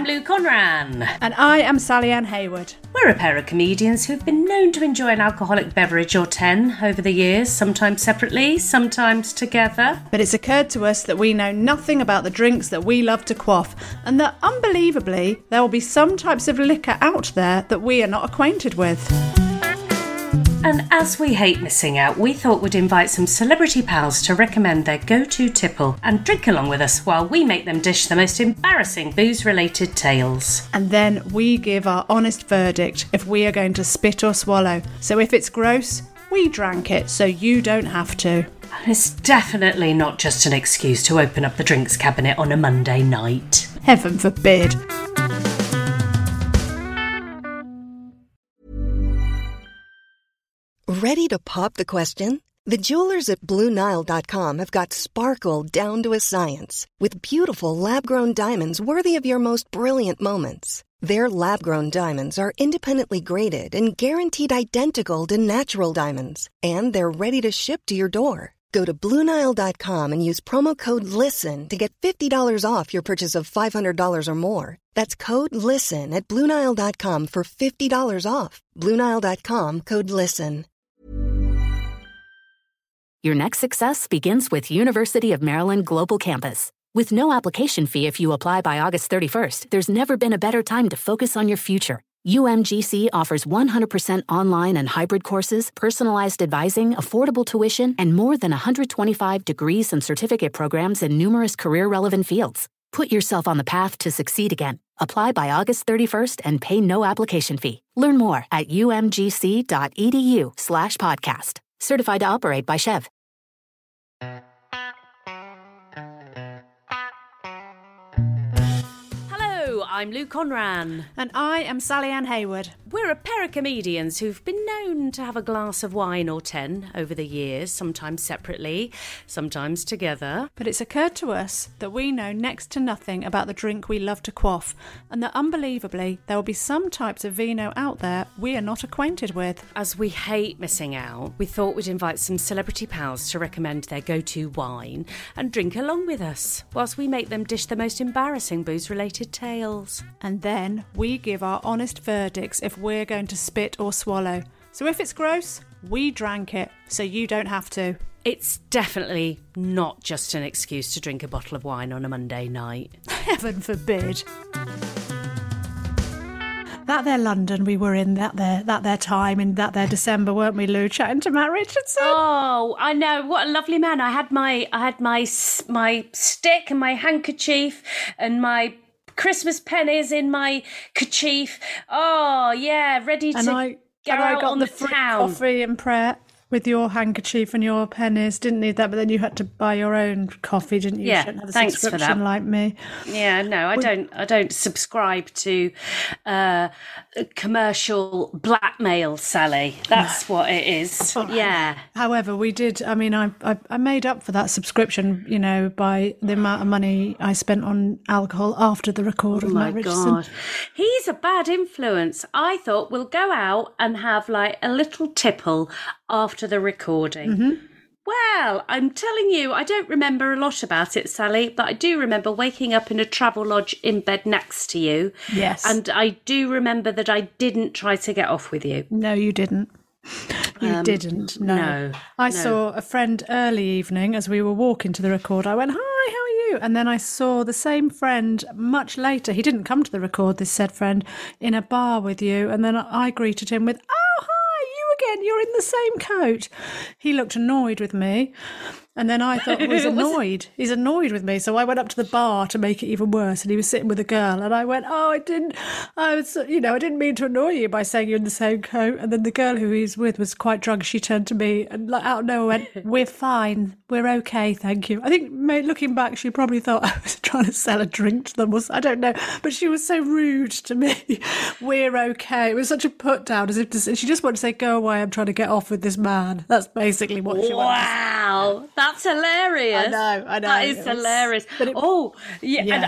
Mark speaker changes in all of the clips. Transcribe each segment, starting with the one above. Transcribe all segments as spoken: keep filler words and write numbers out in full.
Speaker 1: I'm Lou Conran.
Speaker 2: And I am Sally Ann Hayward.
Speaker 1: We're a pair of comedians who've been known to enjoy an alcoholic beverage or ten over the years, sometimes separately, sometimes together.
Speaker 2: But it's occurred to us that we know nothing about the drinks that we love to quaff, and that, unbelievably, there will be some types of liquor out there that we are not acquainted with.
Speaker 1: And as we hate missing out, we thought we'd invite some celebrity pals to recommend their go-to tipple and drink along with us while we make them dish the most embarrassing booze-related tales.
Speaker 2: And then we give our honest verdict if we are going to spit or swallow. So if it's gross, we drank it so you don't have to.
Speaker 1: And it's definitely not just an excuse to open up the drinks cabinet on a Monday night.
Speaker 2: Heaven forbid.
Speaker 3: Ready to pop the question? The jewelers at Blue Nile dot com have got sparkle down to a science with beautiful lab-grown diamonds worthy of your most brilliant moments. Their lab-grown diamonds are independently graded and guaranteed identical to natural diamonds, and they're ready to ship to your door. Go to Blue Nile dot com and use promo code LISTEN to get fifty dollars off your purchase of five hundred dollars or more. That's code LISTEN at Blue Nile dot com for fifty dollars off. Blue Nile dot com, code LISTEN.
Speaker 4: Your next success begins with University of Maryland Global Campus. With no application fee if you apply by August thirty-first, there's never been a better time to focus on your future. U M G C offers one hundred percent online and hybrid courses, personalized advising, affordable tuition, and more than one hundred twenty-five degrees and certificate programs in numerous career-relevant fields. Put yourself on the path to succeed again. Apply by August thirty-first and pay no application fee. Learn more at umgc.edu slash podcast. Certified to operate by Chev.
Speaker 1: Hello, I'm Lou Conran.
Speaker 2: And I am Sally Ann Hayward.
Speaker 1: We're a pair of comedians who've been known to have a glass of wine or ten over the years, sometimes separately, sometimes together.
Speaker 2: But it's occurred to us that we know next to nothing about the drink we love to quaff, and that unbelievably there will be some types of vino out there we are not acquainted with.
Speaker 1: As we hate missing out, we thought we'd invite some celebrity pals to recommend their go-to wine and drink along with us, whilst we make them dish the most embarrassing booze-related tales.
Speaker 2: And then we give our honest verdicts if we're going to spit or swallow. So if it's gross, we drank it so you don't have to.
Speaker 1: It's definitely not just an excuse to drink a bottle of wine on a Monday night.
Speaker 2: Heaven forbid. That there London we were in, that there that there time in that there December, weren't we, Lou, chatting to Matt Richardson?
Speaker 1: Oh, I know, what a lovely man. I had my I had my my stick and my handkerchief and my Christmas pennies in my kerchief. Oh, yeah, ready to
Speaker 2: and I,
Speaker 1: go
Speaker 2: and
Speaker 1: out
Speaker 2: I got
Speaker 1: on
Speaker 2: the,
Speaker 1: the
Speaker 2: free
Speaker 1: town.
Speaker 2: coffee and Pret with your handkerchief and your pennies. Didn't need that, but then you had to buy your own coffee, didn't you?
Speaker 1: Yeah,
Speaker 2: you shouldn't have a
Speaker 1: thanks for
Speaker 2: subscription
Speaker 1: that.
Speaker 2: like me.
Speaker 1: Yeah, no, I
Speaker 2: We-
Speaker 1: don't. I don't subscribe to uh, commercial blackmail, Sally. That's what it is. Yeah.
Speaker 2: However, we did. I mean, I, I I made up for that subscription, you know, by the amount of money I spent on alcohol after the record
Speaker 1: Oh
Speaker 2: of
Speaker 1: my
Speaker 2: Matt Richardson.
Speaker 1: God. He's a bad influence. I thought we'll go out and have like a little tipple after the recording.
Speaker 2: Mm-hmm.
Speaker 1: Well, I'm telling you, I don't remember a lot about it, Sally, but I do remember waking up in a travel lodge in bed next to you.
Speaker 2: Yes.
Speaker 1: And I do remember that I didn't try to get off with you.
Speaker 2: No, you didn't. You
Speaker 1: Um,
Speaker 2: didn't. No.
Speaker 1: no,
Speaker 2: I
Speaker 1: no.
Speaker 2: saw a friend early evening as we were walking to the record. I went, "Hi, how are you?" And then I saw the same friend much later. He didn't come to the record, this said friend, in a bar with you. And then I greeted him with, "Oh, hi, you again. You're in the same coat." He looked annoyed with me. And then I thought, well, he's annoyed. He's annoyed with me. So I went up to the bar to make it even worse. And he was sitting with a girl. And I went, "Oh, I didn't, I was, you know, I didn't mean to annoy you by saying you're in the same coat." And then the girl who he's with was quite drunk. She turned to me and like out of nowhere went, "We're fine. We're okay. Thank you." I think mate, looking back, she probably thought I was trying to sell a drink to them. I don't know. But she was so rude to me. "We're okay." It was such a put down as if to say, she just wanted to say, "Go away. I'm trying to get off with this man." That's basically what she wanted to say.
Speaker 1: Wow, that's hilarious.
Speaker 2: I know, I know.
Speaker 1: That is
Speaker 2: It was-
Speaker 1: hilarious.
Speaker 2: but it-
Speaker 1: oh, yeah.
Speaker 2: Yeah.
Speaker 1: And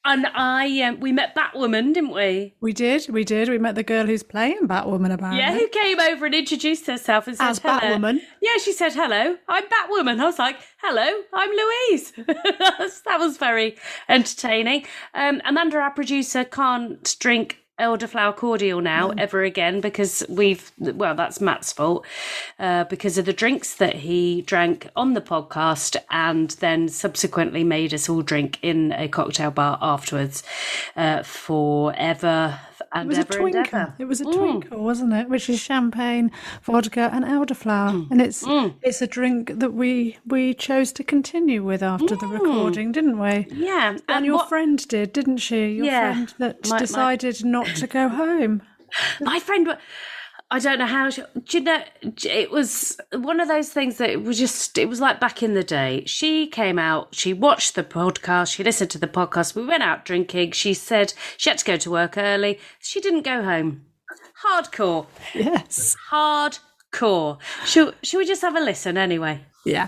Speaker 1: And I, um, we met Batwoman, didn't we?
Speaker 2: We did, we did. We met the girl who's playing Batwoman, apparently.
Speaker 1: Yeah, who came over and introduced herself and said
Speaker 2: As
Speaker 1: hello.
Speaker 2: Batwoman.
Speaker 1: Yeah, she said, hello, I'm Batwoman. I was like, hello, I'm Louise. that, was, that was very entertaining. Um, Amanda, our producer, can't drink elderflower cordial now mm. ever again because we've, well, that's Matt's fault, uh, because of the drinks that he drank on the podcast and then subsequently made us all drink in a cocktail bar afterwards uh, forever and
Speaker 2: It was
Speaker 1: ever
Speaker 2: a twinkle.
Speaker 1: and ever.
Speaker 2: It was a
Speaker 1: Mm.
Speaker 2: twinkle, wasn't it? Which is champagne, vodka, and elderflower,
Speaker 1: Mm.
Speaker 2: and it's
Speaker 1: Mm.
Speaker 2: it's a drink that we we chose to continue with after mm. the recording, didn't we?
Speaker 1: Yeah,
Speaker 2: and,
Speaker 1: and
Speaker 2: your
Speaker 1: what...
Speaker 2: friend did, didn't she? Your
Speaker 1: yeah.
Speaker 2: friend that
Speaker 1: my,
Speaker 2: decided
Speaker 1: my...
Speaker 2: not to go home.
Speaker 1: My friend. I don't know how, she, do you know, it was one of those things that it was just, it was like back in the day. She came out, she watched the podcast, she listened to the podcast, we went out drinking, she said she had to go to work early, she didn't go home. Hardcore.
Speaker 2: Yes.
Speaker 1: Hardcore. Shall, shall we just have a listen anyway?
Speaker 2: Yeah.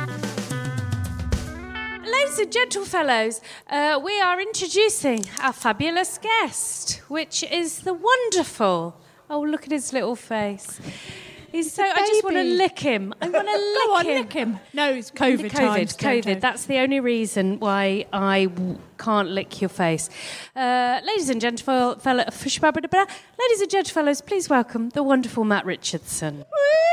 Speaker 5: Ladies and gentlefellows, uh, we are introducing our fabulous guest, which is the wonderful... Oh, look at his little face. He's so. I just want to lick him. I want to lick
Speaker 2: Go on,
Speaker 5: him.
Speaker 2: lick him. No, it's COVID.
Speaker 5: COVID.
Speaker 2: times,
Speaker 5: COVID.
Speaker 2: don't
Speaker 5: That's the only reason why I w- can't lick your face. Uh, ladies and gentlemen, fellow, ladies and gentlefellows, please welcome the wonderful Matt Richardson.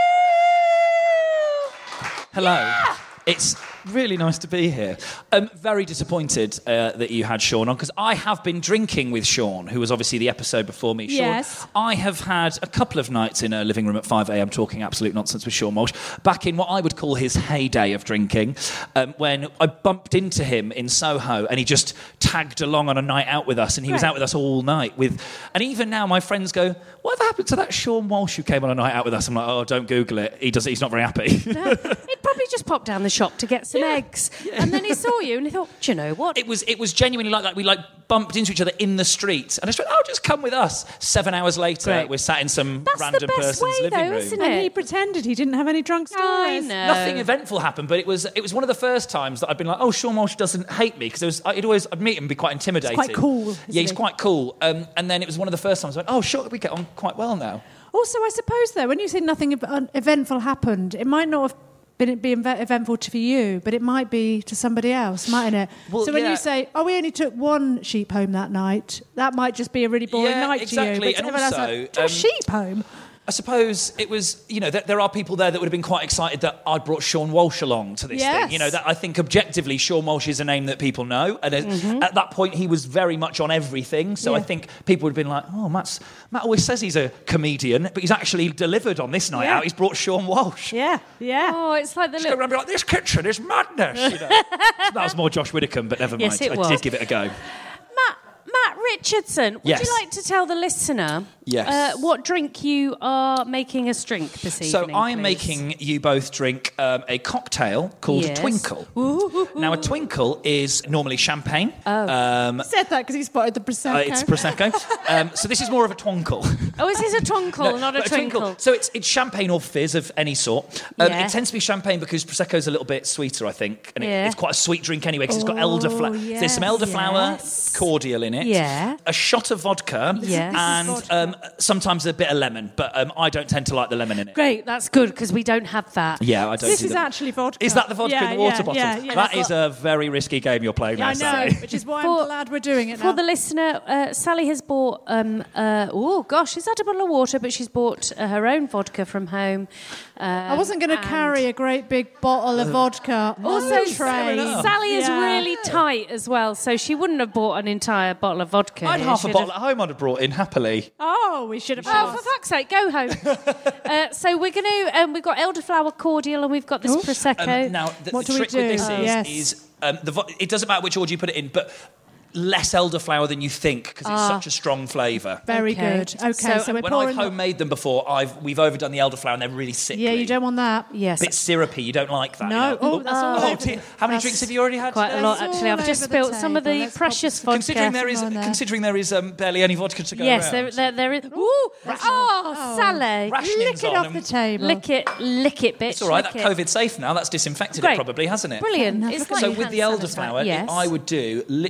Speaker 6: Hello. Yeah! It's really nice to be here. I'm very disappointed uh, that you had Sean on, because I have been drinking with Sean, who was obviously the episode before me. Sean,
Speaker 2: yes.
Speaker 6: I have had a couple of nights in a living room at five a.m. talking absolute nonsense with Sean Walsh, back in what I would call his heyday of drinking, um, when I bumped into him in Soho and he just tagged along on a night out with us, and he was
Speaker 2: right.
Speaker 6: out with us all night. With, And even now my friends go, whatever happened to that Sean Walsh who came on a night out with us? I'm like, oh, don't Google it. He does. He's not very happy.
Speaker 5: No, he'd probably just pop down the shop to get some
Speaker 6: Yeah.
Speaker 5: eggs, yeah. and then he saw you and he thought, do you know what?
Speaker 6: It was it was genuinely like that. We like bumped into each other in the street, and I just went, "Oh, just come with us." Seven hours later,
Speaker 5: Great.
Speaker 6: we're sat in some
Speaker 5: That's
Speaker 6: random
Speaker 5: the best
Speaker 6: person's
Speaker 5: way,
Speaker 6: living
Speaker 5: though,
Speaker 6: room.
Speaker 5: isn't
Speaker 2: And
Speaker 5: it?
Speaker 2: he pretended he didn't have any drunk
Speaker 5: I
Speaker 2: stories.
Speaker 5: know.
Speaker 6: Nothing eventful happened, but it was it was one of the first times that I'd been like, "Oh, Sean Walsh doesn't hate me," because it was I'd always I'd meet him and be quite intimidating.
Speaker 2: He's quite cool, isn't
Speaker 6: Yeah, he's
Speaker 2: he?
Speaker 6: quite cool. Um, and then it was one of the first times I went, "Oh, sure, we get on quite well now."
Speaker 2: Also, I suppose, though, when you say nothing ev- eventful happened, it might not have been be inve- eventful for you, but it might be to somebody else, mightn't it?
Speaker 6: Well,
Speaker 2: so when
Speaker 6: yeah.
Speaker 2: you say, oh, we only took one sheep home that night, that might just be a really boring
Speaker 6: Yeah,
Speaker 2: night
Speaker 6: exactly.
Speaker 2: to you. But
Speaker 6: And
Speaker 2: everyone else
Speaker 6: also,
Speaker 2: like, took
Speaker 6: um,
Speaker 2: a sheep home?
Speaker 6: I suppose it was, you know, that there are people there that would have been quite excited that I brought Sean Walsh along to this
Speaker 2: Yes.
Speaker 6: thing. You know, that I think objectively Sean Walsh is a name that people know. And
Speaker 2: Mm-hmm.
Speaker 6: at that point, he was very much on everything. So
Speaker 2: Yeah.
Speaker 6: I think people would have been like, oh, Matt's, Matt always says he's a comedian, but he's actually delivered on this night
Speaker 2: Yeah.
Speaker 6: out. He's brought Sean Walsh.
Speaker 2: Yeah, yeah.
Speaker 5: Oh, it's like the
Speaker 6: Just go
Speaker 5: little...
Speaker 6: around and be like, this kitchen is madness. You know? That was more Josh Widdicombe, but never mind.
Speaker 5: Yes, it
Speaker 6: I
Speaker 5: was.
Speaker 6: did give it a go.
Speaker 5: Matt, Matt Richardson, would
Speaker 6: Yes.
Speaker 5: you like to tell the listener
Speaker 6: Yes.
Speaker 5: uh, what drink you are making us drink this evening?
Speaker 6: So I am
Speaker 5: please?
Speaker 6: making you both drink um, a cocktail called
Speaker 5: Yes.
Speaker 6: a Twinkle. Now, a Twinkle is normally champagne.
Speaker 5: Oh.
Speaker 6: Um,
Speaker 2: I said that because he spotted the Prosecco.
Speaker 6: Uh, it's Prosecco. um, so this is more of a twinkle.
Speaker 5: Oh, is this a twinkle,
Speaker 6: No,
Speaker 5: not a
Speaker 6: but
Speaker 5: twinkle?
Speaker 6: So it's it's champagne or fizz of any sort. Um,
Speaker 5: Yeah.
Speaker 6: It tends to be champagne because Prosecco's a little bit sweeter, I think. And it,
Speaker 5: Yeah.
Speaker 6: it's quite a sweet drink anyway because it's got
Speaker 2: Oh,
Speaker 6: elderflower. There's some
Speaker 2: yes,
Speaker 6: elderflower
Speaker 5: yes.
Speaker 6: cordial in it.
Speaker 5: Yeah.
Speaker 6: A shot of vodka.
Speaker 5: Yes.
Speaker 6: And
Speaker 2: Vodka.
Speaker 6: Um, sometimes a bit of lemon. But um, I don't tend to like the lemon in it.
Speaker 5: Great, that's good, because we don't have that.
Speaker 6: Yeah, I don't
Speaker 2: This
Speaker 6: do
Speaker 2: is
Speaker 6: that.
Speaker 2: actually vodka.
Speaker 6: Is that the vodka
Speaker 2: yeah,
Speaker 6: in the water
Speaker 2: yeah,
Speaker 6: bottle?
Speaker 2: Yeah, yeah.
Speaker 6: That is a very risky game you're playing
Speaker 2: Yeah, I
Speaker 6: there,
Speaker 2: know,
Speaker 6: Sally.
Speaker 2: which is why
Speaker 5: For-
Speaker 2: I'm glad we're doing it
Speaker 5: For
Speaker 2: now.
Speaker 5: the listener, uh, Sally has bought, um, uh, oh gosh, she's had a bottle of water, but she's bought uh, her own vodka from home. Um,
Speaker 2: I wasn't going to
Speaker 5: and-
Speaker 2: carry a great big bottle of vodka
Speaker 5: Also,
Speaker 2: on the train.
Speaker 6: enough.
Speaker 5: Sally is
Speaker 2: Yeah.
Speaker 5: really tight as well, so she wouldn't have bought an entire bottle of vodka.
Speaker 6: I had
Speaker 5: here.
Speaker 6: half a
Speaker 5: She'd
Speaker 6: bottle
Speaker 5: have-
Speaker 6: at home I'd have brought in happily.
Speaker 2: Oh, we should have.
Speaker 5: Oh, for fuck's sake, go home. uh, so we're going to, um, we've got elderflower cordial and we've got this Prosecco.
Speaker 6: Um, now, the,
Speaker 2: What
Speaker 6: the
Speaker 2: do we
Speaker 6: trick with
Speaker 2: do?
Speaker 6: this
Speaker 2: Oh.
Speaker 6: is,
Speaker 2: Yes.
Speaker 6: is um, the vo- it doesn't matter which order you put it in, but less elderflower than you think because it's such a strong flavour.
Speaker 2: Very
Speaker 5: Okay.
Speaker 2: good. Okay,
Speaker 5: So,
Speaker 2: so, we're
Speaker 6: When
Speaker 2: pouring.
Speaker 6: I've
Speaker 2: the-
Speaker 6: homemade them before, I've we've overdone the elderflower and they're really sickly.
Speaker 2: yeah, you don't want that.
Speaker 5: yes,
Speaker 6: bit syrupy. You don't like that.
Speaker 2: No.
Speaker 6: you know?
Speaker 2: Oh, that's all
Speaker 6: oh,
Speaker 2: over
Speaker 6: dear.
Speaker 2: the-
Speaker 6: How many
Speaker 2: that's
Speaker 6: drinks have you already had?
Speaker 5: quite a
Speaker 6: today?
Speaker 5: lot
Speaker 2: It's
Speaker 5: actually.
Speaker 2: all
Speaker 5: I've just
Speaker 2: over the
Speaker 5: spilled some of
Speaker 2: table.
Speaker 5: the
Speaker 2: Let's
Speaker 5: precious
Speaker 2: pop-
Speaker 5: vodka.
Speaker 6: Considering there is
Speaker 2: on there.
Speaker 6: considering there is um, barely any vodka to go
Speaker 5: Yes,
Speaker 6: around.
Speaker 5: there, there, there is. Ooh, oh,
Speaker 2: Oh.
Speaker 5: Sally,
Speaker 6: Rationing's
Speaker 2: Lick it
Speaker 6: on
Speaker 2: off
Speaker 6: and-
Speaker 2: the table.
Speaker 5: lick it, lick it, bitch.
Speaker 6: It's all right.
Speaker 5: lick
Speaker 6: That
Speaker 5: it.
Speaker 6: COVID's safe now. That's disinfected
Speaker 5: Great.
Speaker 6: it probably, hasn't it?
Speaker 5: Brilliant.
Speaker 2: Enough.
Speaker 5: It's
Speaker 2: Look
Speaker 5: like
Speaker 6: So with the
Speaker 5: hand
Speaker 6: elderflower,
Speaker 5: sanitizer. Yes.
Speaker 6: I would do literally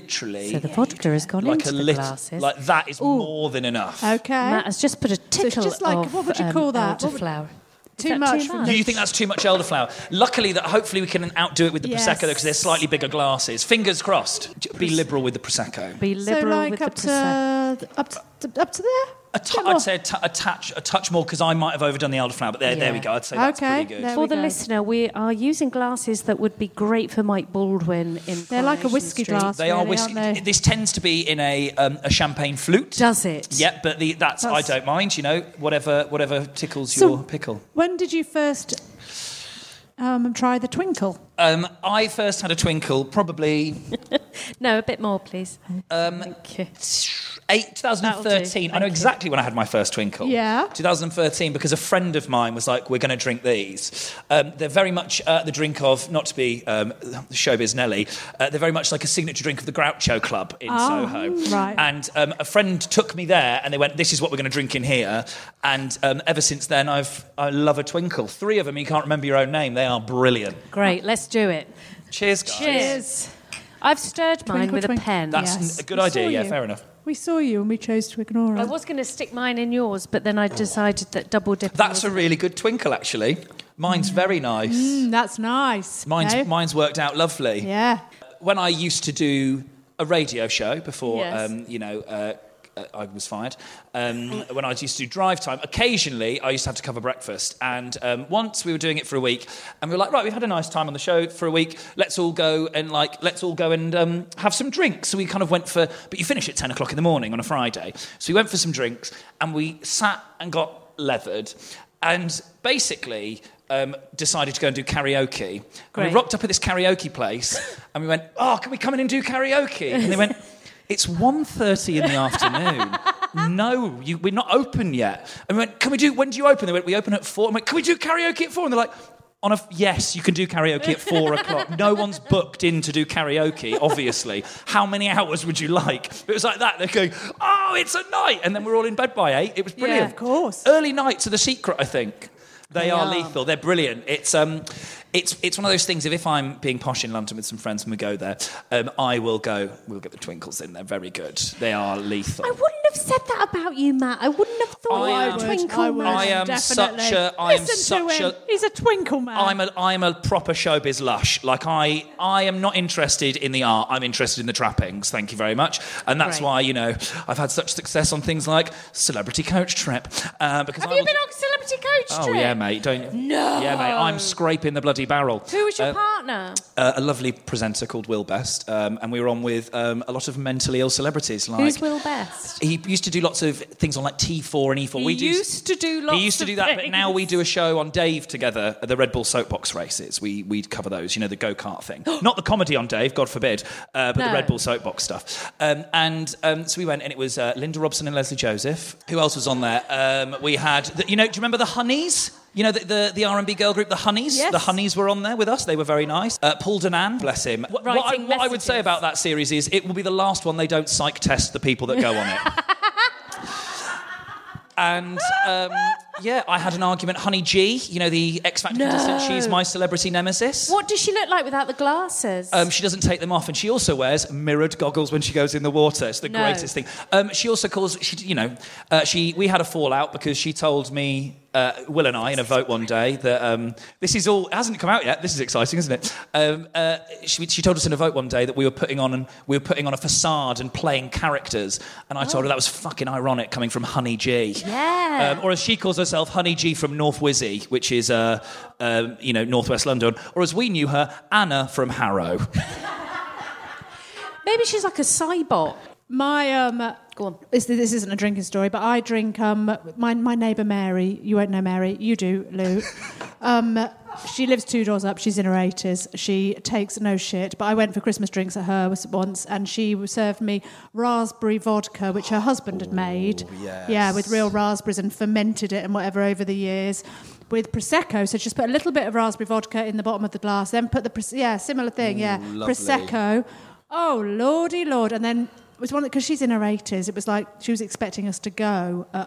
Speaker 6: maybe
Speaker 5: So the vodka has gone
Speaker 6: like
Speaker 5: into
Speaker 6: a
Speaker 5: the
Speaker 6: lit-
Speaker 5: glasses.
Speaker 6: like that is more than enough.
Speaker 2: Okay.
Speaker 5: Matt has just put a tickle
Speaker 2: just like-
Speaker 5: of
Speaker 2: what would you
Speaker 5: um,
Speaker 2: call that? What would-
Speaker 5: elderflower. Is
Speaker 2: Too
Speaker 5: that
Speaker 2: much
Speaker 5: Too
Speaker 2: from
Speaker 5: much?
Speaker 6: Do you think that's too much elderflower? Luckily, that hopefully we can outdo it with the
Speaker 2: Yes.
Speaker 6: prosecco because they're slightly bigger glasses. Fingers crossed. Be liberal with the prosecco.
Speaker 5: Be
Speaker 2: So
Speaker 5: liberal
Speaker 2: like
Speaker 5: with
Speaker 2: up
Speaker 5: the prosecco.
Speaker 2: to, up to up to there.
Speaker 6: A t- I'd say a, t- a touch, a touch more because I might have overdone the elderflower, but there, there we
Speaker 5: Yeah.
Speaker 6: go. I'd say that's
Speaker 2: Okay,
Speaker 6: pretty good.
Speaker 2: there
Speaker 5: For
Speaker 2: we
Speaker 5: the
Speaker 2: go.
Speaker 5: listener, we are using glasses that would be great for Mike Baldwin in
Speaker 2: They're like a
Speaker 5: Coronation
Speaker 2: whiskey
Speaker 5: Street.
Speaker 2: glass.
Speaker 6: They are
Speaker 2: really,
Speaker 6: whiskey.
Speaker 2: aren't they?
Speaker 6: This tends to be in a um, a champagne flute.
Speaker 5: Does it?
Speaker 6: Yeah, but the, that's,
Speaker 2: That's-
Speaker 6: I don't mind. You know, whatever whatever tickles
Speaker 2: So-
Speaker 6: your pickle.
Speaker 2: When did you first um, try the twinkle?
Speaker 6: Um, I first had a twinkle probably
Speaker 5: No, a bit more, please.
Speaker 6: um,
Speaker 5: Thank you.
Speaker 6: eight, twenty thirteen.
Speaker 5: That'll do.
Speaker 6: I know
Speaker 5: Thank
Speaker 6: exactly when I had my first twinkle.
Speaker 2: Yeah.
Speaker 6: twenty thirteen, because a friend of mine was like, we're going to drink these. Um, they're very much uh, the drink of, not to be um, showbiz Nelly, uh, they're very much like a signature drink of the Groucho Club in
Speaker 2: Oh,
Speaker 6: Soho.
Speaker 2: right.
Speaker 6: And um, a friend took me there and they went, this is what we're going to drink in here. And um, ever since then, I've I love a twinkle. Three of them, you can't remember your own name. They are brilliant.
Speaker 5: Great, let's do it.
Speaker 6: Cheers, guys.
Speaker 5: Cheers. I've stirred mine
Speaker 2: Twinkle,
Speaker 5: with
Speaker 2: twinkle.
Speaker 5: a pen.
Speaker 6: That's
Speaker 2: Yes.
Speaker 6: a good
Speaker 2: We
Speaker 6: idea,
Speaker 2: saw
Speaker 6: yeah,
Speaker 2: you.
Speaker 6: fair enough.
Speaker 2: We saw you and we chose to ignore
Speaker 5: I
Speaker 2: it.
Speaker 5: was going to stick mine in yours, but then I decided that double dipping
Speaker 6: That's
Speaker 5: was
Speaker 6: a really good twinkle, actually. Mine's very nice.
Speaker 2: Mm, that's nice.
Speaker 6: Mine's,
Speaker 2: no?
Speaker 6: mine's worked out lovely.
Speaker 2: Yeah.
Speaker 6: When I used to do a radio show before,
Speaker 5: Yes.
Speaker 6: um, you know, uh, I was fired. Um, when I used to do drive time, occasionally I used to have to cover breakfast. And um, once we were doing it for a week, and we were like, right, we've had a nice time on the show for a week. Let's all go and like, let's all go and um, have some drinks. So we kind of went for, but you finish at ten o'clock in the morning on a Friday. So we went for some drinks, and we sat and got leathered, and basically. Um, decided to go and do karaoke. And
Speaker 5: Great.
Speaker 6: we rocked up at this karaoke place, and we went, oh, can we come in and do karaoke? And they went, it's one thirty in the afternoon. No, you, we're not open yet. And we went, can we do, when do you open? They went, we open at four. I went, can we do karaoke at four? And they're like, on a, yes, you can do karaoke at four o'clock. No one's booked in to do karaoke, obviously. How many hours would you like? It was like that. They're going, oh, it's a night. And then we're all in bed by eight. It was brilliant.
Speaker 2: Yeah, of course.
Speaker 6: Early nights are the secret, I think. They,
Speaker 5: They
Speaker 6: are,
Speaker 5: are.
Speaker 6: lethal. They're brilliant. It's um, it's it's one of those things. If, if I'm being posh in London with some friends and we go there, um, I will go. We'll get the twinkles in. They're very good. They are lethal.
Speaker 5: I wouldn't have said that about you, Matt. I wouldn't have thought
Speaker 6: I
Speaker 5: you
Speaker 6: am-
Speaker 5: were a twinkle
Speaker 2: I would.
Speaker 5: man.
Speaker 6: I am
Speaker 2: Definitely.
Speaker 6: such a. I am
Speaker 2: Listen to
Speaker 6: such
Speaker 2: him.
Speaker 6: a.
Speaker 2: He's a twinkle man.
Speaker 6: I'm a I'm a proper showbiz lush. Like I I am not interested in the art. I'm interested in the trappings. Thank you very much. And that's
Speaker 5: Great.
Speaker 6: why you know I've had such success on things like Celebrity Coach Trip. Uh, because
Speaker 5: Have
Speaker 6: I
Speaker 5: you
Speaker 6: will-
Speaker 5: been on Celebrity Coach
Speaker 6: Oh
Speaker 5: Trip?
Speaker 6: yeah, mate. Don't.
Speaker 5: No.
Speaker 6: Yeah, mate. I'm scraping the bloody barrel.
Speaker 5: Who was your
Speaker 6: Uh,
Speaker 5: partner?
Speaker 6: Uh, a lovely presenter called Will Best, um, and we were on with um, a lot of mentally ill celebrities. Like
Speaker 5: Who's Will Best?
Speaker 6: he used to do lots of things on like T four and E four.
Speaker 5: He
Speaker 6: we do,
Speaker 5: used to do lots
Speaker 6: He used to
Speaker 5: of
Speaker 6: do that, but now we
Speaker 5: things.
Speaker 6: do a show on Dave together, the Red Bull soapbox races. We we cover those, you know, the go kart thing. Not the comedy on Dave, God forbid, uh, but the
Speaker 5: No.
Speaker 6: Red Bull soapbox stuff. Um, and um, so we went, and it was uh, Linda Robson and Leslie Joseph. Who else was on there? Um, we had, the, you know, do you remember the Honeys? You know, the, the, the R and B girl group, the Honeys?
Speaker 5: Yes.
Speaker 6: The Honeys were on there with us. They were very nice. Uh, Paul Danan, bless him. What, what I,
Speaker 5: Writing
Speaker 6: what I would say
Speaker 5: messages.
Speaker 6: about that series is it will be the last one they don't psych test the people that go on it. And, um, yeah, I had an argument. Honey G, you know, the X Factor
Speaker 5: No.
Speaker 6: contestant, she's my celebrity nemesis.
Speaker 5: What does she look like without the glasses?
Speaker 6: Um, she doesn't take them off, and she also wears mirrored goggles when she goes in the water. It's the
Speaker 5: No.
Speaker 6: greatest thing. Um, she also calls, she, you know, uh, she. We had a fallout because she told me, uh, Will and I, in a vote one day, that um, this is all it hasn't come out yet. This is exciting, isn't it? Um, uh, she, she told us in a vote one day that we were putting on and we were putting on a facade and playing characters, and I told her that was fucking ironic coming from Honey G.
Speaker 5: Yeah.
Speaker 6: Um, or as she calls herself, Honey G from North Wizzy, which is, uh, um, you know, northwest London. Or as we knew her, Anna from Harrow.
Speaker 5: Maybe she's like a cybot.
Speaker 2: My um,
Speaker 5: Go on.
Speaker 2: This, this isn't a drinking story, but I drink. Um, my my neighbour Mary. You won't know Mary. You do, Lou. um, she lives two doors up. She's in her eighties. She takes no shit. But I went for Christmas drinks at her once, and she served me raspberry vodka, which her husband had made.
Speaker 6: yes.
Speaker 2: Yeah, with real raspberries and fermented it and whatever over the years. With Prosecco, so just put a little bit of raspberry vodka in the bottom of the glass, then put the Pros- yeah similar thing, yeah,
Speaker 6: lovely.
Speaker 2: Prosecco. Oh lordy lord, and then. It was one because she's in her eighties. It was like she was expecting us to go. Uh,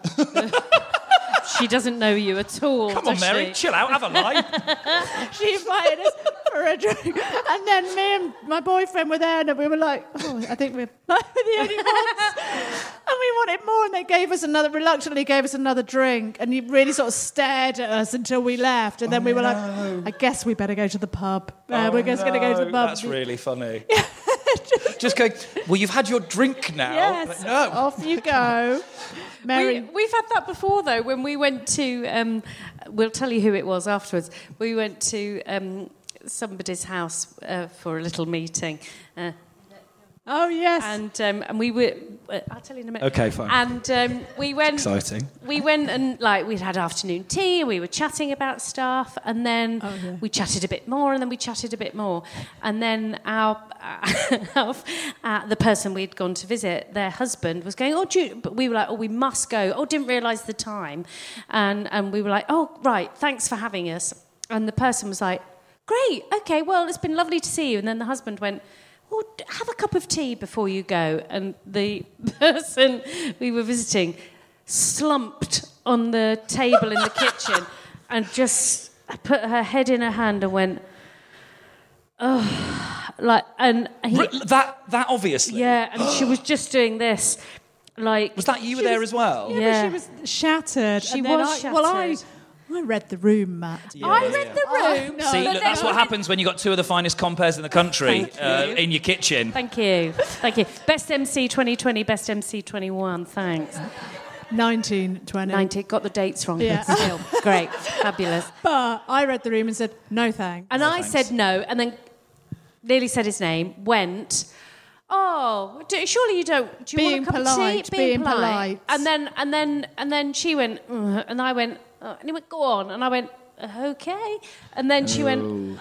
Speaker 5: She doesn't know you at all.
Speaker 6: Come on,
Speaker 5: does
Speaker 6: Mary,
Speaker 5: she?
Speaker 6: chill out, have a line.
Speaker 2: she invited us for a drink. And then me and my boyfriend were there, and we were like, oh, I think we're like the only ones. And we wanted more, and they gave us another, reluctantly gave us another drink, and he really sort of stared at us until we left. And then
Speaker 6: oh,
Speaker 2: we were
Speaker 6: no.
Speaker 2: like, I guess we better go to the pub. Uh,
Speaker 6: oh,
Speaker 2: we're just
Speaker 6: no.
Speaker 2: going to go to the pub.
Speaker 6: That's really funny. Just going, well, you've had your drink now.
Speaker 2: Yes,
Speaker 6: but no.
Speaker 2: Off you go. Mary.
Speaker 5: We, we've had that before, though, when we went to... Um, we'll tell you who it was afterwards. We went to um, somebody's house uh, for a little meeting. Uh,
Speaker 2: Oh, yes.
Speaker 5: And um, and we were... Uh, I'll tell you in a minute.
Speaker 6: Okay, fine.
Speaker 5: And um, we went...
Speaker 6: Exciting.
Speaker 5: We went and, like, we'd had afternoon tea, and we were chatting about stuff, and then
Speaker 2: oh, yeah.
Speaker 5: we chatted a bit more, and then we chatted a bit more. And then our... our uh, the person we'd gone to visit, their husband, was going, oh, do you... But we were like, oh, we must go. Oh, didn't realise the time. And, and we were like, oh, right, thanks for having us. And the person was like, great, OK, well, it's been lovely to see you. And then the husband went... Oh, have a cup of tea before you go. And the person we were visiting slumped on the table in the kitchen and just put her head in her hand and went, oh, like, and he,
Speaker 6: that that obviously.
Speaker 5: yeah, and she was just doing this, like.
Speaker 6: Was that you were there
Speaker 2: was,
Speaker 6: as well?
Speaker 2: Yeah,
Speaker 5: Yeah.
Speaker 2: but she was shattered.
Speaker 5: She
Speaker 2: and then
Speaker 5: was
Speaker 2: I,
Speaker 5: shattered.
Speaker 2: Well, I, I read The Room, Matt.
Speaker 6: Yeah,
Speaker 5: I
Speaker 6: yeah,
Speaker 5: read
Speaker 6: yeah.
Speaker 5: the room.
Speaker 2: Oh,
Speaker 6: See,
Speaker 5: but
Speaker 6: look,
Speaker 5: then
Speaker 6: that's what
Speaker 5: I-
Speaker 6: happens when you got two of the finest compares in the country
Speaker 5: Thank
Speaker 6: uh,
Speaker 5: you.
Speaker 6: in your kitchen.
Speaker 5: Thank you. Thank you. Best M C twenty twenty, best M C twenty-one. Thanks.
Speaker 2: nineteen twenty.
Speaker 5: ninety. Got the dates wrong.
Speaker 2: Yeah.
Speaker 5: But still. Great. Fabulous.
Speaker 2: But I read The Room and said, no thanks.
Speaker 5: And
Speaker 6: No,
Speaker 5: I
Speaker 6: thanks.
Speaker 5: said no, and then nearly said his name, went, oh, do, surely you don't, do you
Speaker 2: Being
Speaker 5: want a cup
Speaker 2: polite,
Speaker 5: of tea?
Speaker 2: being polite.
Speaker 5: And then, and then, and then she went, "Ugh," and I went, oh, and he went, go on. And I went, okay. And then she went,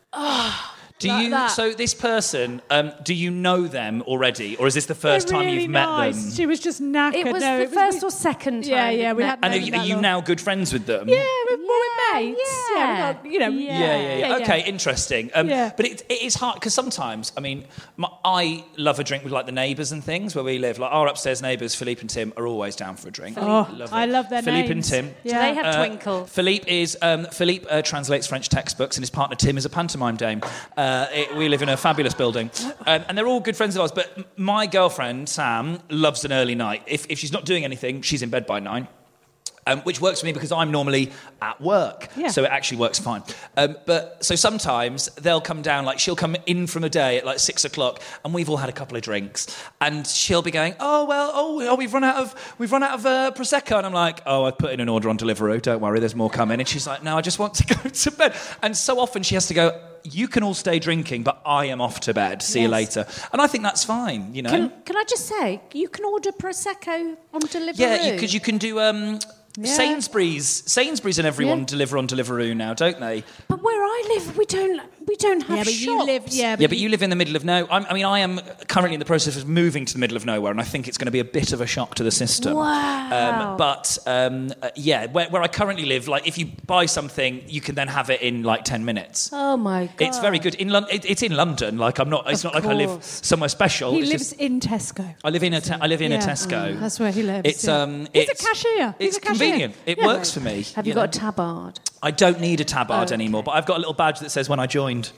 Speaker 6: Do
Speaker 5: like
Speaker 6: you?
Speaker 5: that.
Speaker 6: So this person, um, do you know them already, or is this the 1st
Speaker 2: They're
Speaker 6: time
Speaker 2: really
Speaker 6: you've met
Speaker 2: nice.
Speaker 6: them?
Speaker 2: She was just knackered.
Speaker 5: it was
Speaker 2: no,
Speaker 5: the
Speaker 2: it
Speaker 5: first
Speaker 2: we-
Speaker 5: or second time.
Speaker 2: Yeah, yeah,
Speaker 5: we'd
Speaker 2: we
Speaker 5: met.
Speaker 2: had
Speaker 6: And are
Speaker 2: met
Speaker 6: you,
Speaker 2: that
Speaker 6: are you
Speaker 2: long.
Speaker 6: now good friends with them?
Speaker 2: Yeah, we're, we're
Speaker 5: Yeah,
Speaker 2: mates.
Speaker 5: yeah.
Speaker 2: Yeah, we got, you know.
Speaker 5: Yeah.
Speaker 6: Yeah, yeah, yeah.
Speaker 2: Yeah,
Speaker 6: Okay,
Speaker 2: yeah.
Speaker 6: interesting. Um,
Speaker 2: Yeah.
Speaker 6: But it, it is hard because sometimes, I mean, my, I love a drink with like the neighbours and things where we live. Like our upstairs neighbours, Philippe and Tim, are always down for a drink.
Speaker 2: Oh,
Speaker 6: Love
Speaker 2: I
Speaker 6: it.
Speaker 2: love their
Speaker 6: Philippe
Speaker 2: names.
Speaker 6: and Tim.
Speaker 5: Do they have
Speaker 6: Uh,
Speaker 5: Twinkle?
Speaker 6: Philippe is um, Philippe uh, translates French textbooks, and his partner Tim is a pantomime dame. Uh, it, we live in a fabulous building, um, and they're all good friends of ours. But m- my girlfriend Sam loves an early night. If if she's not doing anything, she's in bed by nine. Um, which works for me because I'm normally at work,
Speaker 2: Yeah.
Speaker 6: so it actually works fine. Um, but so sometimes they'll come down, like she'll come in from a day at like six o'clock, and we've all had a couple of drinks, and she'll be going, "Oh well, oh, oh we've run out of we've run out of uh, prosecco," and I'm like, "Oh, I've put in an order on Deliveroo. Don't worry, there's more coming." And she's like, "No, I just want to go to bed." And so often she has to go, "You can all stay drinking, but I am off to bed. See you
Speaker 2: Yes.
Speaker 6: later." And I think that's fine, you know.
Speaker 5: Can, can I just say, you can order Prosecco on Deliveroo?
Speaker 6: Yeah, because you, you can do um,
Speaker 2: Yeah.
Speaker 6: Sainsbury's. Sainsbury's and everyone
Speaker 2: Yeah.
Speaker 6: deliver on Deliveroo now, don't they?
Speaker 5: But where I live, we don't, we don't have
Speaker 2: Yeah, but
Speaker 5: shops.
Speaker 2: you live. Yeah,
Speaker 6: Yeah, but you live in the middle of no. I'm, I mean, I am currently in the process of moving to the middle of nowhere, and I think it's going to be a bit of a shock to the system.
Speaker 5: Wow.
Speaker 6: Um, but um, uh, yeah, where, where I currently live, like if you buy something, you can then have it in like ten minutes.
Speaker 5: Oh my God.
Speaker 6: It's very good in London. It, it's in London. Like I'm not. It's
Speaker 5: Of
Speaker 6: not like I live
Speaker 5: course.
Speaker 6: somewhere special.
Speaker 2: he
Speaker 6: It's
Speaker 2: lives
Speaker 6: just-
Speaker 2: in Tesco.
Speaker 6: I live in a. Te- I live in
Speaker 2: Yeah.
Speaker 6: a Tesco.
Speaker 2: Mm, that's where he lives.
Speaker 6: It's
Speaker 2: yeah.
Speaker 6: um.
Speaker 2: He's
Speaker 6: it's,
Speaker 2: a cashier. He's
Speaker 6: It's
Speaker 2: a cashier.
Speaker 6: convenient. It
Speaker 2: Yeah.
Speaker 6: works for me.
Speaker 5: Have you,
Speaker 6: know.
Speaker 5: got a tabard?
Speaker 6: I don't need a tabard
Speaker 5: Okay.
Speaker 6: anymore, but I've got a little badge that says when I joined.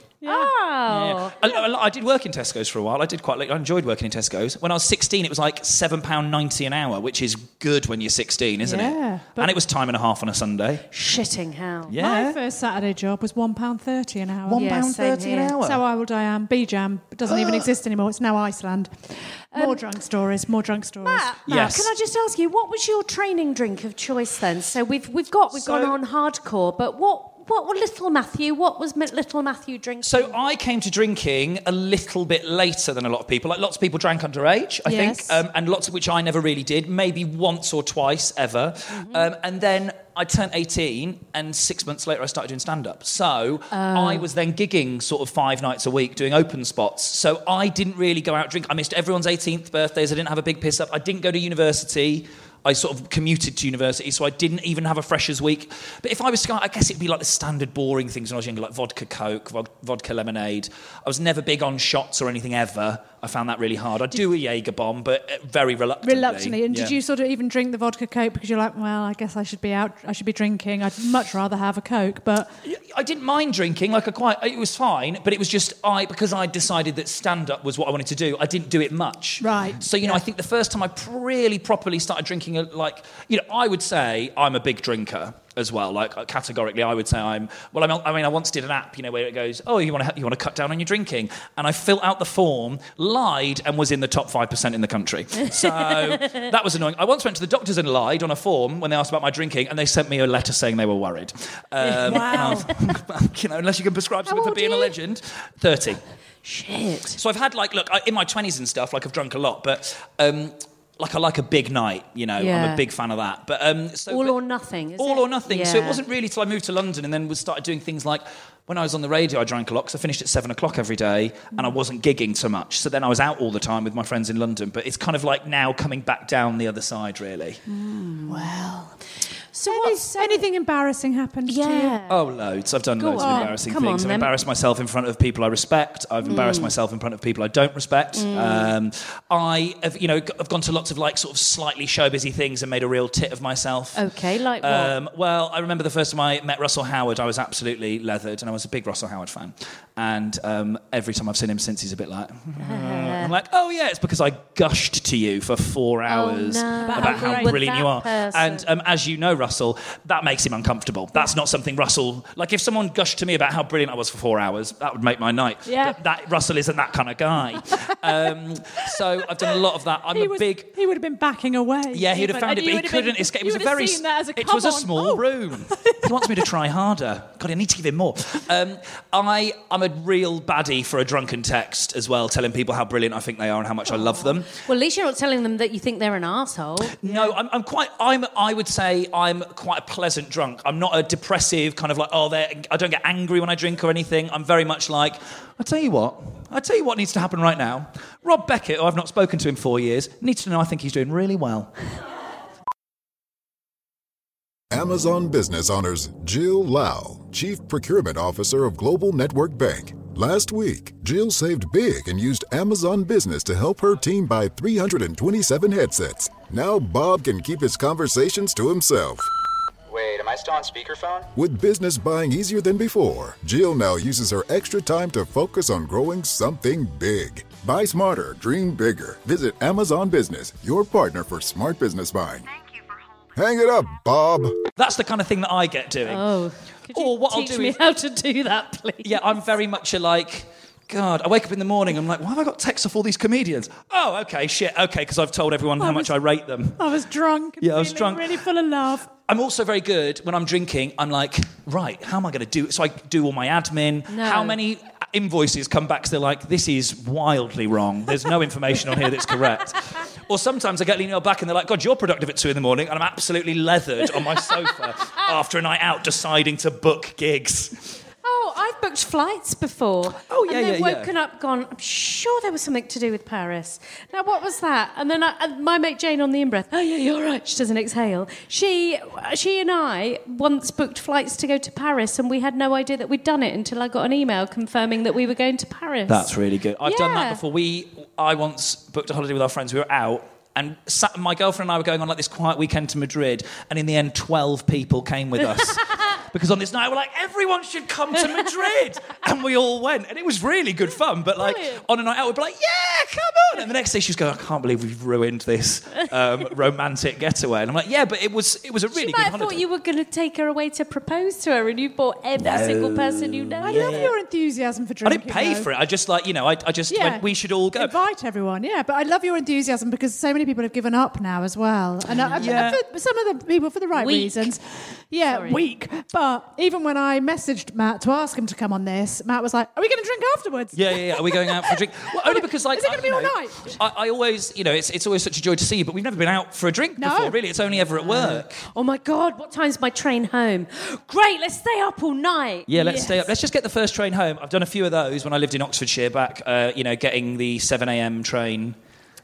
Speaker 5: Oh.
Speaker 6: I, I, I did work in Tesco's for a while. I did quite. I enjoyed working in Tesco's. When I was sixteen, it was like seven pound ninety an hour, which is good when you're sixteen, isn't
Speaker 2: Yeah,
Speaker 6: it?
Speaker 2: but-
Speaker 6: And it was time and a half on a Sunday.
Speaker 5: Shitting hell.
Speaker 6: Yeah,
Speaker 2: My first Saturday job was one pound thirty an hour.
Speaker 6: one
Speaker 5: Yeah,
Speaker 6: pound
Speaker 5: same
Speaker 6: thirty an
Speaker 5: here.
Speaker 6: hour.
Speaker 2: So I will die am. B Jam doesn't even exist anymore. It's now Iceland. More drunk stories. More drunk stories.
Speaker 5: Matt, Matt,
Speaker 6: Yes.
Speaker 5: can I just ask you, what was your training drink of choice then? So we've we've got we've
Speaker 6: So-
Speaker 5: gone on hardcore, but what what was Little Matthew? What was Mi- Little Matthew drinking?
Speaker 6: So I came to drinking a little bit later than a lot of people. Like lots of people drank underage, I
Speaker 2: Yes.
Speaker 6: think, um, and lots of which I never really did. Maybe once or twice ever.
Speaker 2: Mm-hmm.
Speaker 6: Um, and then I turned eighteen, and six months later I started doing stand-up. So I was then gigging sort of five nights a week, doing open spots. So I didn't really go out drink. I missed everyone's eighteenth birthdays. I didn't have a big piss up. I didn't go to university. I sort of commuted to university, so I didn't even have a freshers' week. But if I was to, I guess it'd be like the standard boring things when I was younger, like vodka Coke, vod- vodka lemonade. I was never big on shots or anything ever. I found that really hard. I'd do a Jaeger bomb, but very reluctantly.
Speaker 2: Reluctantly. And
Speaker 6: yeah.
Speaker 2: did you sort of even drink the vodka Coke because you're like, well, I guess I should be out, I should be drinking. I'd much rather have a Coke, but...
Speaker 6: I didn't mind drinking, like I quite, it was fine, but it was just, I because I decided that stand-up was what I wanted to do, I didn't do it much.
Speaker 2: Right.
Speaker 6: So, you know,
Speaker 2: yeah.
Speaker 6: I think the first time I really properly started drinking, like, you know, I would say I'm a big drinker as well. Like, categorically, I would say I'm... Well, I mean, I once did an app, you know, where it goes, oh, you want to you want to cut down on your drinking? And I filled out the form, lied, and was in the top five percent in the country. So that was annoying. I once went to the doctors and lied on a form when they asked about my drinking, and they sent me a letter saying they were worried. Um,
Speaker 2: wow.
Speaker 6: You know, unless you can prescribe something
Speaker 2: How
Speaker 6: for being
Speaker 2: old
Speaker 6: a
Speaker 2: are you?
Speaker 6: legend. thirty.
Speaker 5: Shit.
Speaker 6: So I've had, like, look, I, in my twenties and stuff, like, I've drunk a lot, but... Um, like, I like a big night, you know.
Speaker 5: Yeah.
Speaker 6: I'm a big fan of that. But um, so,
Speaker 5: All
Speaker 6: but,
Speaker 5: or nothing, is
Speaker 6: all
Speaker 5: it?
Speaker 6: or nothing. So
Speaker 5: Yeah.
Speaker 6: it wasn't really till I moved to London and then we started doing things like... When I was on the radio, I drank a lot because I finished at seven o'clock every day and I wasn't gigging so much. So then I was out all the time with my friends in London. But it's kind of like now coming back down the other side, really.
Speaker 5: Mm. Well... So
Speaker 2: Any,
Speaker 5: what's...
Speaker 2: anything embarrassing happened to you?
Speaker 5: Yeah.
Speaker 6: Oh, loads. I've done
Speaker 5: Go
Speaker 6: loads
Speaker 5: on.
Speaker 6: of embarrassing
Speaker 5: Come
Speaker 6: things.
Speaker 5: on,
Speaker 6: I've
Speaker 5: then.
Speaker 6: embarrassed myself in front of people I respect. I've embarrassed
Speaker 5: Mm.
Speaker 6: myself in front of people I don't respect. Um, I have, you know, g- I've gone to lots of, like, sort of slightly show-busy things and made a real tit of myself.
Speaker 5: Okay, like what?
Speaker 6: Um, well, I remember the first time I met Russell Howard, I was absolutely leathered, and I was a big Russell Howard fan. And um, every time I've seen him since, he's a bit like... I'm like, oh, yeah, it's because I gushed to you for four hours
Speaker 5: no.
Speaker 6: about,
Speaker 5: About
Speaker 6: how
Speaker 5: how great
Speaker 6: brilliant
Speaker 5: that
Speaker 6: you are.
Speaker 5: person.
Speaker 6: And um, as you know, Russell, that makes him uncomfortable. That's not something Russell... Like, if someone gushed to me about how brilliant I was for four hours, that would make my night.
Speaker 2: Yeah.
Speaker 6: But that Russell isn't that kind of guy. um, so I've done a lot of that. I'm
Speaker 2: He
Speaker 6: a
Speaker 2: was,
Speaker 6: big...
Speaker 2: he would have been backing away.
Speaker 6: Yeah, he'd have found it,
Speaker 2: And you
Speaker 6: but he
Speaker 2: would have
Speaker 6: couldn't
Speaker 2: been-
Speaker 6: escape. It
Speaker 2: you
Speaker 6: was a
Speaker 2: would have
Speaker 6: very...
Speaker 2: seen that as a,
Speaker 6: it
Speaker 2: come
Speaker 6: was a
Speaker 2: on.
Speaker 6: small
Speaker 2: Oh.
Speaker 6: room. He wants me to try harder. God, I need to give him more. Um, I, I'm a real baddie for a drunken text as well, telling people how brilliant I think they are and how much I love them.
Speaker 5: Well, at least you're not telling them that you think they're an arsehole.
Speaker 6: No, I'm, I'm quite... I'm, I would say I'm quite a pleasant drunk. I'm not a depressive kind of like, oh, they're- I don't get angry when I drink or anything. I'm very much like, I'll tell you what. I'll tell you what needs to happen right now. Rob Beckett, who I've not spoken to in four years, needs to know I think he's doing really well.
Speaker 7: Amazon Business honors Jill Lau, Chief Procurement Officer of Global Network Bank. Last week, Jill saved big and used Amazon Business to help her team buy three hundred twenty-seven headsets. Now Bob can keep his conversations to himself.
Speaker 8: Wait, am I still on speakerphone?
Speaker 7: With business buying easier than before, Jill now uses her extra time to focus on growing something big. Buy smarter, dream bigger. Visit Amazon Business, your partner for smart business buying. Hang it up, Bob.
Speaker 6: That's the kind of thing that I get doing.
Speaker 5: Oh, could you
Speaker 6: Or what I'll
Speaker 5: teach
Speaker 6: do
Speaker 5: me
Speaker 6: is-
Speaker 5: how to do that, please?
Speaker 6: Yeah, I'm very much a like... God, I wake up in the morning, I'm like, why have I got texts off all these comedians? Oh, okay, shit, okay, because I've told everyone how
Speaker 2: I
Speaker 6: much
Speaker 2: was-
Speaker 6: I rate them.
Speaker 2: I was drunk. And
Speaker 6: Yeah, I was
Speaker 2: feeling
Speaker 6: drunk.
Speaker 2: really full of love.
Speaker 6: I'm also very good when I'm drinking. I'm like, right, how am I going to do it? So I do all my admin.
Speaker 5: No.
Speaker 6: How many invoices come back? So they're like, this is wildly wrong. There's no information on here that's correct. Or sometimes I get an email back and they're like, God, you're productive at two in the morning, and I'm absolutely leathered on my sofa after a night out deciding to book gigs.
Speaker 5: Oh, I've booked flights before.
Speaker 6: Oh, yeah,
Speaker 5: and then
Speaker 6: yeah, yeah.
Speaker 5: woken up, gone, I'm sure there was something to do with Paris. Now, what was that? And then I, and my mate Jane on the in-breath, oh, yeah, you're right. She doesn't exhale. She, she and I once booked flights to go to Paris, and we had no idea that we'd done it until I got an email confirming that we were going to Paris.
Speaker 6: That's really good. I've done that
Speaker 5: Yeah.
Speaker 6: before. We, I once booked a holiday with our friends. We were out, and sat, my girlfriend and I were going on like this quiet weekend to Madrid, and in the end, twelve people came with us. Because on this night, we're like, everyone should come to Madrid. And we all went. And it was really good fun. But, like,
Speaker 5: Brilliant.
Speaker 6: on a night out, we'd be like, yeah, come on. And the next day, she's going, I can't believe we've ruined this um, romantic getaway. And I'm like, yeah, but it was it was a really
Speaker 5: She
Speaker 6: good
Speaker 5: might have
Speaker 6: holiday.
Speaker 5: thought you were going to take her away to propose to her, and you bought every
Speaker 6: No.
Speaker 5: single person you know.
Speaker 2: I love your enthusiasm for
Speaker 6: I
Speaker 2: drinking.
Speaker 6: didn't pay
Speaker 2: though.
Speaker 6: for it. I just, like, you know, I, I just
Speaker 2: Yeah.
Speaker 6: went, we should all go.
Speaker 2: Invite everyone, yeah. But I love your enthusiasm because so many people have given up now as well. And I,
Speaker 6: Yeah.
Speaker 2: for some of the people for the right
Speaker 5: Weak.
Speaker 2: reasons. Yeah,
Speaker 5: Sorry.
Speaker 2: weak. But even when I messaged Matt to ask him to come on this, Matt was like, are we going to drink afterwards?
Speaker 6: Yeah, yeah, yeah. Are we going out for a drink? Well, only because, like,
Speaker 2: Is it gonna
Speaker 6: I-
Speaker 2: be
Speaker 6: you
Speaker 2: all
Speaker 6: know,
Speaker 2: night?
Speaker 6: I, I always, you know, it's it's always such a joy to see you, but we've never been out for a drink
Speaker 2: No.
Speaker 6: before. Really, it's only ever at work.
Speaker 5: Oh my God, what time's my train home? Great, let's stay up all night.
Speaker 6: Yeah, let's
Speaker 5: Yes.
Speaker 6: stay up. Let's just get the first train home. I've done a few of those when I lived in Oxfordshire back, uh, you know, getting the seven a.m. train.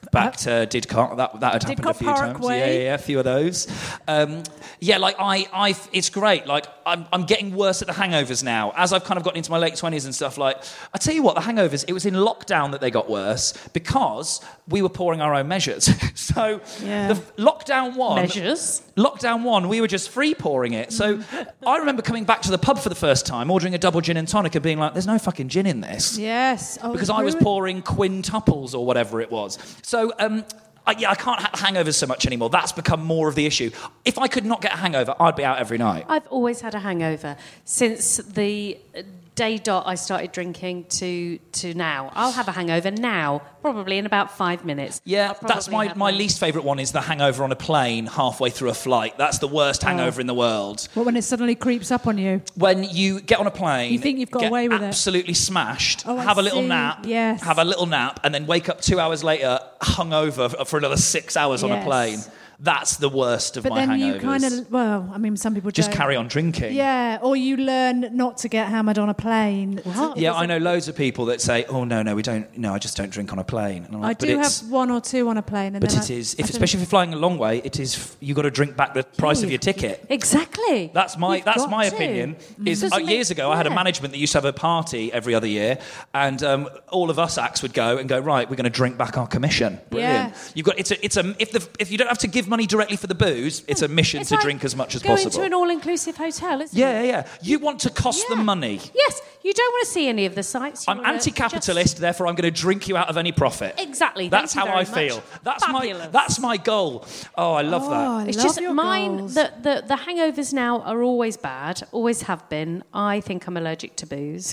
Speaker 6: back to Didcot. That that had happened
Speaker 2: Didcot
Speaker 6: a few times.
Speaker 2: Parkway.
Speaker 6: Yeah, yeah, yeah, a few of those. Um, yeah, like I, I, it's great. Like I'm, I'm getting worse at the hangovers now. As I've kind of gotten into my late twenties and stuff. Like I tell you what, the hangovers. It was in lockdown that they got worse because we were pouring our own measures. So
Speaker 2: Yeah.
Speaker 6: the lockdown one
Speaker 5: Measures?
Speaker 6: Lockdown one, we were just free pouring it. So I remember coming back to the pub for the first time, ordering a double gin and tonic, and being like, "There's no fucking gin in this."
Speaker 2: Yes. Oh,
Speaker 6: Because
Speaker 2: it's
Speaker 6: I was
Speaker 2: ruined.
Speaker 6: pouring quintuples or whatever it was. So, um, I, yeah, I can't have hangovers so much anymore. That's become more of the issue. If I could not get a hangover, I'd be out every night.
Speaker 5: I've always had a hangover since the day dot I started drinking to to now. I'll have a hangover now, probably in about five minutes.
Speaker 6: Yeah,
Speaker 5: I'll
Speaker 6: that's
Speaker 5: probably
Speaker 6: my,
Speaker 5: have
Speaker 6: my least favourite one is the hangover on a plane halfway through a flight. That's the worst hangover in the world.
Speaker 2: Well, when it suddenly creeps up on you.
Speaker 6: When you get on a plane,
Speaker 2: You think you've got
Speaker 6: get
Speaker 2: away with it.
Speaker 6: absolutely smashed,
Speaker 2: Oh, I
Speaker 6: have a little
Speaker 2: see.
Speaker 6: nap,
Speaker 2: Yes.
Speaker 6: have a little nap, and then wake up two hours later hungover f- for another six hours on a
Speaker 2: Yes.
Speaker 6: plane. That's the worst of
Speaker 2: But
Speaker 6: my
Speaker 2: then
Speaker 6: hangovers.
Speaker 2: you kind of, well, I mean, some people
Speaker 6: Just
Speaker 2: don't.
Speaker 6: carry on drinking.
Speaker 2: Yeah, or you learn not to get hammered on a plane.
Speaker 6: Yeah, I know loads of people that say, "Oh no, no, we don't. No, I just don't drink on a plane." And I'm
Speaker 2: I
Speaker 6: like,
Speaker 2: do
Speaker 6: but it's,
Speaker 2: have one or two on a plane. And
Speaker 6: But
Speaker 2: then
Speaker 6: it
Speaker 2: I,
Speaker 6: is,
Speaker 2: I
Speaker 6: if,
Speaker 2: don't-
Speaker 6: especially if you're flying a long way, it is. You got to drink back the price of your ticket.
Speaker 5: Exactly.
Speaker 6: That's my
Speaker 5: You've
Speaker 6: that's
Speaker 5: got
Speaker 6: my
Speaker 5: to.
Speaker 6: opinion. Is
Speaker 5: Doesn't
Speaker 6: uh,
Speaker 5: make-
Speaker 6: years ago I had a
Speaker 5: yeah.
Speaker 6: management that used to have a party every other year, and um, all of us acts would go and go, right, we're going to drink back our commission. Brilliant.
Speaker 2: Yes.
Speaker 6: You've got it's a it's a if the if you don't have to give money directly for the booze, it's a mission
Speaker 5: It's
Speaker 6: to
Speaker 5: like
Speaker 6: drink as much as
Speaker 5: going
Speaker 6: possible.
Speaker 5: to an all-inclusive hotel, isn't
Speaker 6: yeah,
Speaker 5: it?
Speaker 6: yeah, yeah. You want to cost
Speaker 5: Yeah.
Speaker 6: them money.
Speaker 5: Yes, you don't want to see any of the sights. You
Speaker 6: I'm
Speaker 5: wanna
Speaker 6: anti-capitalist,
Speaker 5: just-
Speaker 6: therefore I'm going to drink you out of any profit.
Speaker 5: Exactly.
Speaker 6: That's
Speaker 5: Thank you
Speaker 6: how I
Speaker 5: very
Speaker 6: feel.
Speaker 5: much.
Speaker 6: That's
Speaker 5: Fabulous.
Speaker 6: my that's my goal. Oh, I love
Speaker 2: Oh,
Speaker 6: that.
Speaker 2: I
Speaker 5: It's
Speaker 2: love
Speaker 5: just
Speaker 2: your
Speaker 5: mine.
Speaker 2: goals.
Speaker 5: The, the the hangovers now are always bad. Always have been. I think I'm allergic to booze.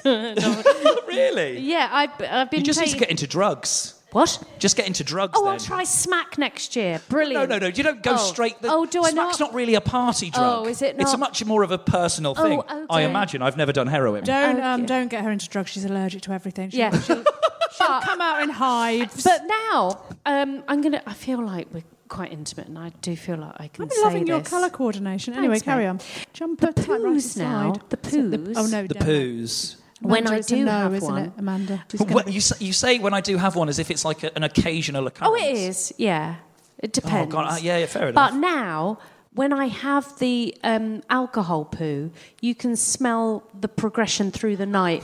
Speaker 6: Really?
Speaker 5: yeah, I, I've been.
Speaker 6: You just need to
Speaker 5: taking-
Speaker 6: get into drugs.
Speaker 5: What?
Speaker 6: Just get into drugs
Speaker 5: Oh,
Speaker 6: then.
Speaker 5: I'll try Smack next year.
Speaker 6: No,
Speaker 5: Brilliant.
Speaker 6: no, no. You don't go
Speaker 5: Oh.
Speaker 6: straight. The,
Speaker 5: Oh, do I
Speaker 6: Smack's
Speaker 5: not?
Speaker 6: not really a party drug.
Speaker 5: Oh, is it
Speaker 6: It's a
Speaker 5: not?
Speaker 6: much more of a personal
Speaker 5: Oh,
Speaker 6: thing.
Speaker 5: oh,
Speaker 6: I
Speaker 5: dear.
Speaker 6: imagine. I've never done heroin.
Speaker 2: Don't um,
Speaker 5: Okay.
Speaker 2: don't get her into drugs. She's allergic to everything. She'll,
Speaker 5: Yeah.
Speaker 2: she'll, she'll come out in hives.
Speaker 5: But now, um, I'm gonna. I feel like we're quite intimate, and I do feel like I can
Speaker 2: I'm
Speaker 5: say
Speaker 2: loving your
Speaker 5: this.
Speaker 2: colour coordination. Anyway,
Speaker 5: Thanks,
Speaker 2: carry
Speaker 5: mate.
Speaker 2: on. Jumper,
Speaker 5: The
Speaker 2: type right
Speaker 5: poos now,
Speaker 2: aside.
Speaker 5: the
Speaker 2: So
Speaker 5: poos.
Speaker 2: oh no,
Speaker 6: The
Speaker 2: don't.
Speaker 6: poos.
Speaker 5: When
Speaker 2: Amanda,
Speaker 5: I
Speaker 2: it's a
Speaker 5: do
Speaker 2: no,
Speaker 5: have
Speaker 2: isn't
Speaker 5: one.
Speaker 2: it, Amanda? It's gonna
Speaker 6: What,
Speaker 2: be-
Speaker 6: you, say, you say when I do have one as if it's like a, an occasional occurrence.
Speaker 5: Oh, it is. Yeah, it depends.
Speaker 6: Oh, God. uh, yeah, yeah, fair enough.
Speaker 5: But now, when I have the um, alcohol poo, you can smell the progression through the night.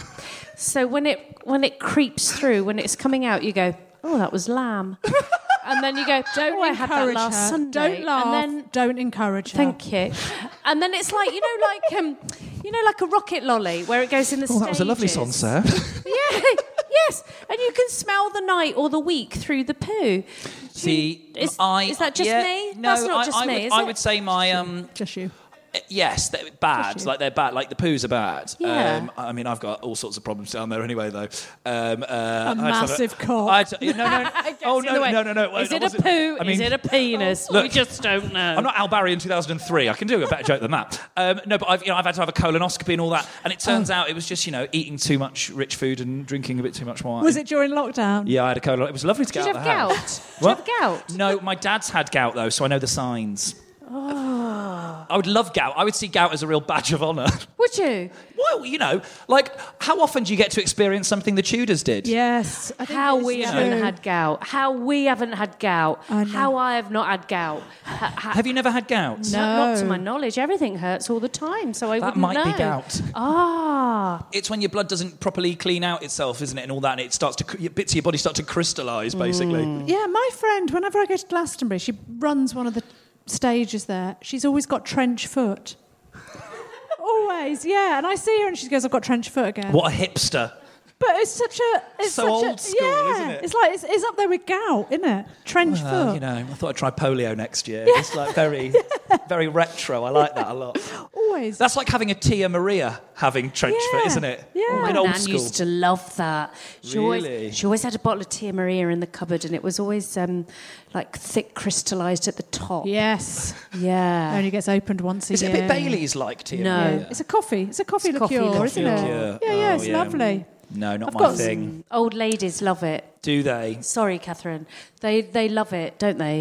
Speaker 5: So when it when it creeps through, when it's coming out, you go, "Oh, that was lamb," and then you go,
Speaker 2: Don't
Speaker 5: "Oh, I had that
Speaker 2: encourage
Speaker 5: last
Speaker 2: her.
Speaker 5: Sunday."
Speaker 2: Don't laugh.
Speaker 5: And then,
Speaker 2: don't encourage her.
Speaker 5: thank you. And then it's like you know, like um, you know, like a rocket lolly where it goes in the.
Speaker 6: Oh, that was a lovely song,
Speaker 5: stages.
Speaker 6: sir.
Speaker 5: Yeah. Yes, and you can smell the night or the week through the poo.
Speaker 6: See,
Speaker 5: is,
Speaker 6: I
Speaker 5: is that just
Speaker 6: yeah,
Speaker 5: me?
Speaker 6: No,
Speaker 5: That's not
Speaker 6: I,
Speaker 5: just
Speaker 6: I
Speaker 5: me,
Speaker 6: would,
Speaker 5: is
Speaker 6: I
Speaker 5: it?
Speaker 6: would say my um.
Speaker 2: Just you.
Speaker 6: Yes, they're bad.
Speaker 2: you.
Speaker 6: Like they're bad. Like the poos are bad.
Speaker 5: Yeah.
Speaker 6: Um, I mean, I've got all sorts of problems down there anyway, though. Um, uh,
Speaker 2: A massive cock.
Speaker 6: I had to- no, no. oh
Speaker 5: in the
Speaker 6: no,
Speaker 5: way.
Speaker 6: no, no, no.
Speaker 5: Is
Speaker 6: I
Speaker 5: it a
Speaker 6: wasn't-
Speaker 5: poo?
Speaker 6: I mean,
Speaker 5: is it a penis?
Speaker 6: Look,
Speaker 5: we just don't know.
Speaker 6: I'm not Al Barry in two thousand three. I can do a better joke than that. Um, no, but I've, you know, I've had to have a colonoscopy and all that, and it turns
Speaker 2: Oh.
Speaker 6: out it was just, you know, eating too much rich food and drinking a bit too much wine.
Speaker 2: Was it during lockdown?
Speaker 6: Yeah, I had a colon. It was lovely to get
Speaker 5: Did you
Speaker 6: out
Speaker 5: have
Speaker 6: of the
Speaker 5: gout?
Speaker 6: house.
Speaker 5: Did you
Speaker 6: What?
Speaker 5: have gout?
Speaker 6: No, my dad's had gout though, so I know the signs. Oh. I would love gout. I would see gout as a real badge of honour.
Speaker 5: Would you?
Speaker 6: Well, you know, like, how often do you get to experience something the Tudors did?
Speaker 2: Yes. I think
Speaker 5: How
Speaker 2: it's
Speaker 5: we
Speaker 2: true.
Speaker 5: haven't had gout. How we haven't had gout.
Speaker 2: I know.
Speaker 5: How I have not had gout. Ha- ha-
Speaker 6: Have you never had gout?
Speaker 5: No, not to
Speaker 2: No.
Speaker 5: my knowledge. Everything hurts all the time, so I
Speaker 6: That
Speaker 5: wouldn't
Speaker 6: might
Speaker 5: know.
Speaker 6: be gout.
Speaker 5: Ah.
Speaker 6: It's when your blood doesn't properly clean out itself, isn't it, and all that, and it starts to, your bits of your body start to crystallise, basically.
Speaker 2: Yeah, my friend, whenever I go to Glastonbury, she runs one of the stages there. She's always got trench foot. Always, yeah. And I see her and she goes, I've got trench foot again.
Speaker 6: What a hipster.
Speaker 2: But it's such a... It's
Speaker 6: So
Speaker 2: such
Speaker 6: old
Speaker 2: a,
Speaker 6: school,
Speaker 2: yeah.
Speaker 6: isn't it?
Speaker 2: It's like, it's, it's up there with gout, isn't it? Trench
Speaker 6: Well,
Speaker 2: foot.
Speaker 6: you know, I thought I'd try polio next year. It's like very, very retro. I like that a lot.
Speaker 2: Always.
Speaker 6: That's like having a Tia Maria having trench
Speaker 2: Yeah,
Speaker 6: foot, isn't it?
Speaker 2: yeah.
Speaker 6: A
Speaker 5: My
Speaker 6: bit old
Speaker 5: nan
Speaker 6: school.
Speaker 5: used to love that. She
Speaker 6: Really?
Speaker 5: Always, she always had a bottle of Tia Maria in the cupboard, and it was always um, like thick, crystallised at the top.
Speaker 2: Yes.
Speaker 5: Yeah.
Speaker 2: Only gets opened once a
Speaker 6: Is
Speaker 2: year.
Speaker 6: it a bit Bailey's like Tia
Speaker 5: No.
Speaker 6: Maria?
Speaker 2: It's a coffee. It's a coffee
Speaker 5: It's
Speaker 2: liqueur,
Speaker 5: coffee
Speaker 2: isn't
Speaker 5: liqueur.
Speaker 2: it?
Speaker 6: Liqueur.
Speaker 2: Yeah, yeah,
Speaker 6: Oh,
Speaker 2: it's
Speaker 6: yeah.
Speaker 2: lovely.
Speaker 6: No, not
Speaker 2: I've
Speaker 6: my
Speaker 2: got
Speaker 6: thing.
Speaker 5: Old ladies love it.
Speaker 6: Do they?
Speaker 5: Sorry, Catherine. They they love it, don't they?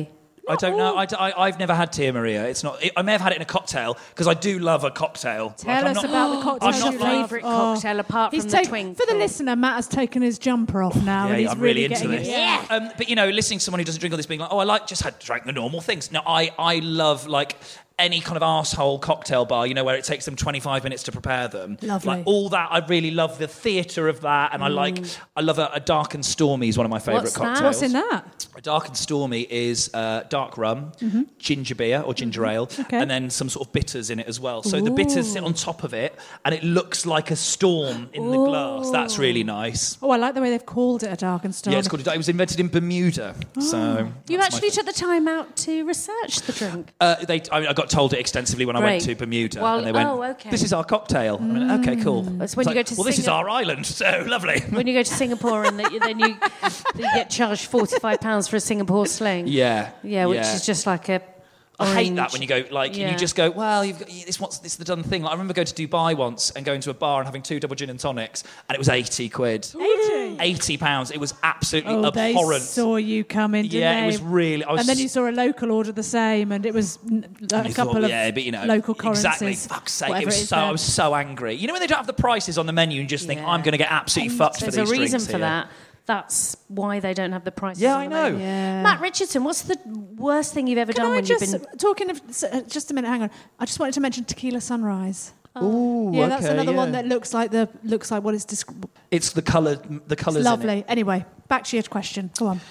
Speaker 6: I don't know. I, I, I've never had Tia Maria. It's not. It, I may have had it in a cocktail because I do love a cocktail.
Speaker 2: Tell
Speaker 6: like,
Speaker 2: us
Speaker 6: not,
Speaker 2: about the cocktail.
Speaker 6: I'm not
Speaker 2: you
Speaker 6: like-
Speaker 2: love.
Speaker 5: favourite
Speaker 2: Oh.
Speaker 5: cocktail apart
Speaker 2: He's
Speaker 5: from the
Speaker 2: taken-
Speaker 5: twinkle.
Speaker 2: For the listener, Matt has taken his jumper off now,
Speaker 6: Yeah,
Speaker 2: and he's
Speaker 6: yeah, I'm
Speaker 2: really,
Speaker 6: really, into
Speaker 2: getting
Speaker 6: this.
Speaker 2: it.
Speaker 5: Yeah.
Speaker 6: Um, but you know, listening to someone who doesn't drink all this, being like, oh, I like just had drank the normal things. No, I, I love like any kind of arsehole cocktail bar, you know, where it takes them twenty-five minutes to prepare them.
Speaker 2: Lovely.
Speaker 6: Like all that, I really love the theatre of that, and I like, I love a, a dark and stormy is one of my favourite
Speaker 5: What's that?
Speaker 6: cocktails.
Speaker 2: What's in that?
Speaker 6: A dark and stormy is uh, dark rum,
Speaker 2: Mm-hmm.
Speaker 6: ginger beer or ginger ale,
Speaker 2: Okay.
Speaker 6: and then some sort of bitters in it as well. So the bitters sit on top of it, and it looks like a storm in the glass. That's really nice.
Speaker 2: Oh, I like the way they've called it a dark and stormy.
Speaker 6: Yeah, it's called. It was invented in Bermuda, so
Speaker 5: You
Speaker 6: that's my
Speaker 5: actually took the time out to research the drink.
Speaker 6: Uh, they, I, I got told it extensively when I went
Speaker 5: Great.
Speaker 6: to Bermuda,
Speaker 5: Well,
Speaker 6: and they went,
Speaker 5: oh, okay.
Speaker 6: "This is our cocktail." I went, "Okay, cool."
Speaker 5: It's when
Speaker 6: It's
Speaker 5: you
Speaker 6: like,
Speaker 5: go to
Speaker 6: well, this is
Speaker 5: Singa-
Speaker 6: our island, so lovely.
Speaker 5: When you go to Singapore and the, then you, you get charged forty-five pounds for a Singapore sling.
Speaker 6: Yeah,
Speaker 5: Yeah, which is just like a.
Speaker 6: I hate that
Speaker 5: orange-
Speaker 6: when you go like and
Speaker 5: Yeah.
Speaker 6: you just go, well, you've got, this what's this is the done thing. Like, I remember going to Dubai once and going to a bar and having two double gin and tonics, and it was eighty quid.
Speaker 2: eighty?
Speaker 6: Eighty pounds. It was absolutely
Speaker 2: Oh, they
Speaker 6: abhorrent.
Speaker 2: saw you coming, didn't
Speaker 6: yeah,
Speaker 2: they?
Speaker 6: it was really. I was
Speaker 2: And then you saw a local order the same, and it was n- a
Speaker 6: And you
Speaker 2: couple
Speaker 6: thought,
Speaker 2: of
Speaker 6: yeah, but you know,
Speaker 2: local currencies.
Speaker 6: exactly. Fuck's sake! It
Speaker 2: whatever
Speaker 6: was
Speaker 2: is
Speaker 6: so.
Speaker 2: there.
Speaker 6: I was so angry. You know when they don't have the prices on the menu and just think,
Speaker 5: Yeah.
Speaker 6: I'm going to get absolutely fucked for
Speaker 5: There's
Speaker 6: these
Speaker 5: a reason
Speaker 6: drinks
Speaker 5: for
Speaker 6: here.
Speaker 5: that. That's why they don't have the prices.
Speaker 6: Yeah,
Speaker 5: on
Speaker 6: I
Speaker 5: the
Speaker 6: know.
Speaker 5: menu.
Speaker 2: Yeah.
Speaker 5: Matt Richardson, what's the worst thing you've ever
Speaker 2: Can
Speaker 5: done
Speaker 2: I
Speaker 5: when
Speaker 2: just,
Speaker 5: you've been?
Speaker 2: talking of, s- uh, just a minute, hang on. I just wanted to mention Tequila Sunrise.
Speaker 6: Ooh,
Speaker 2: Yeah, that's
Speaker 6: okay,
Speaker 2: another one
Speaker 6: yeah.
Speaker 2: that looks like the looks like what it's described.
Speaker 6: It's the colour. The colours.
Speaker 2: Lovely.
Speaker 6: In it.
Speaker 2: Anyway, back to your question. Go on.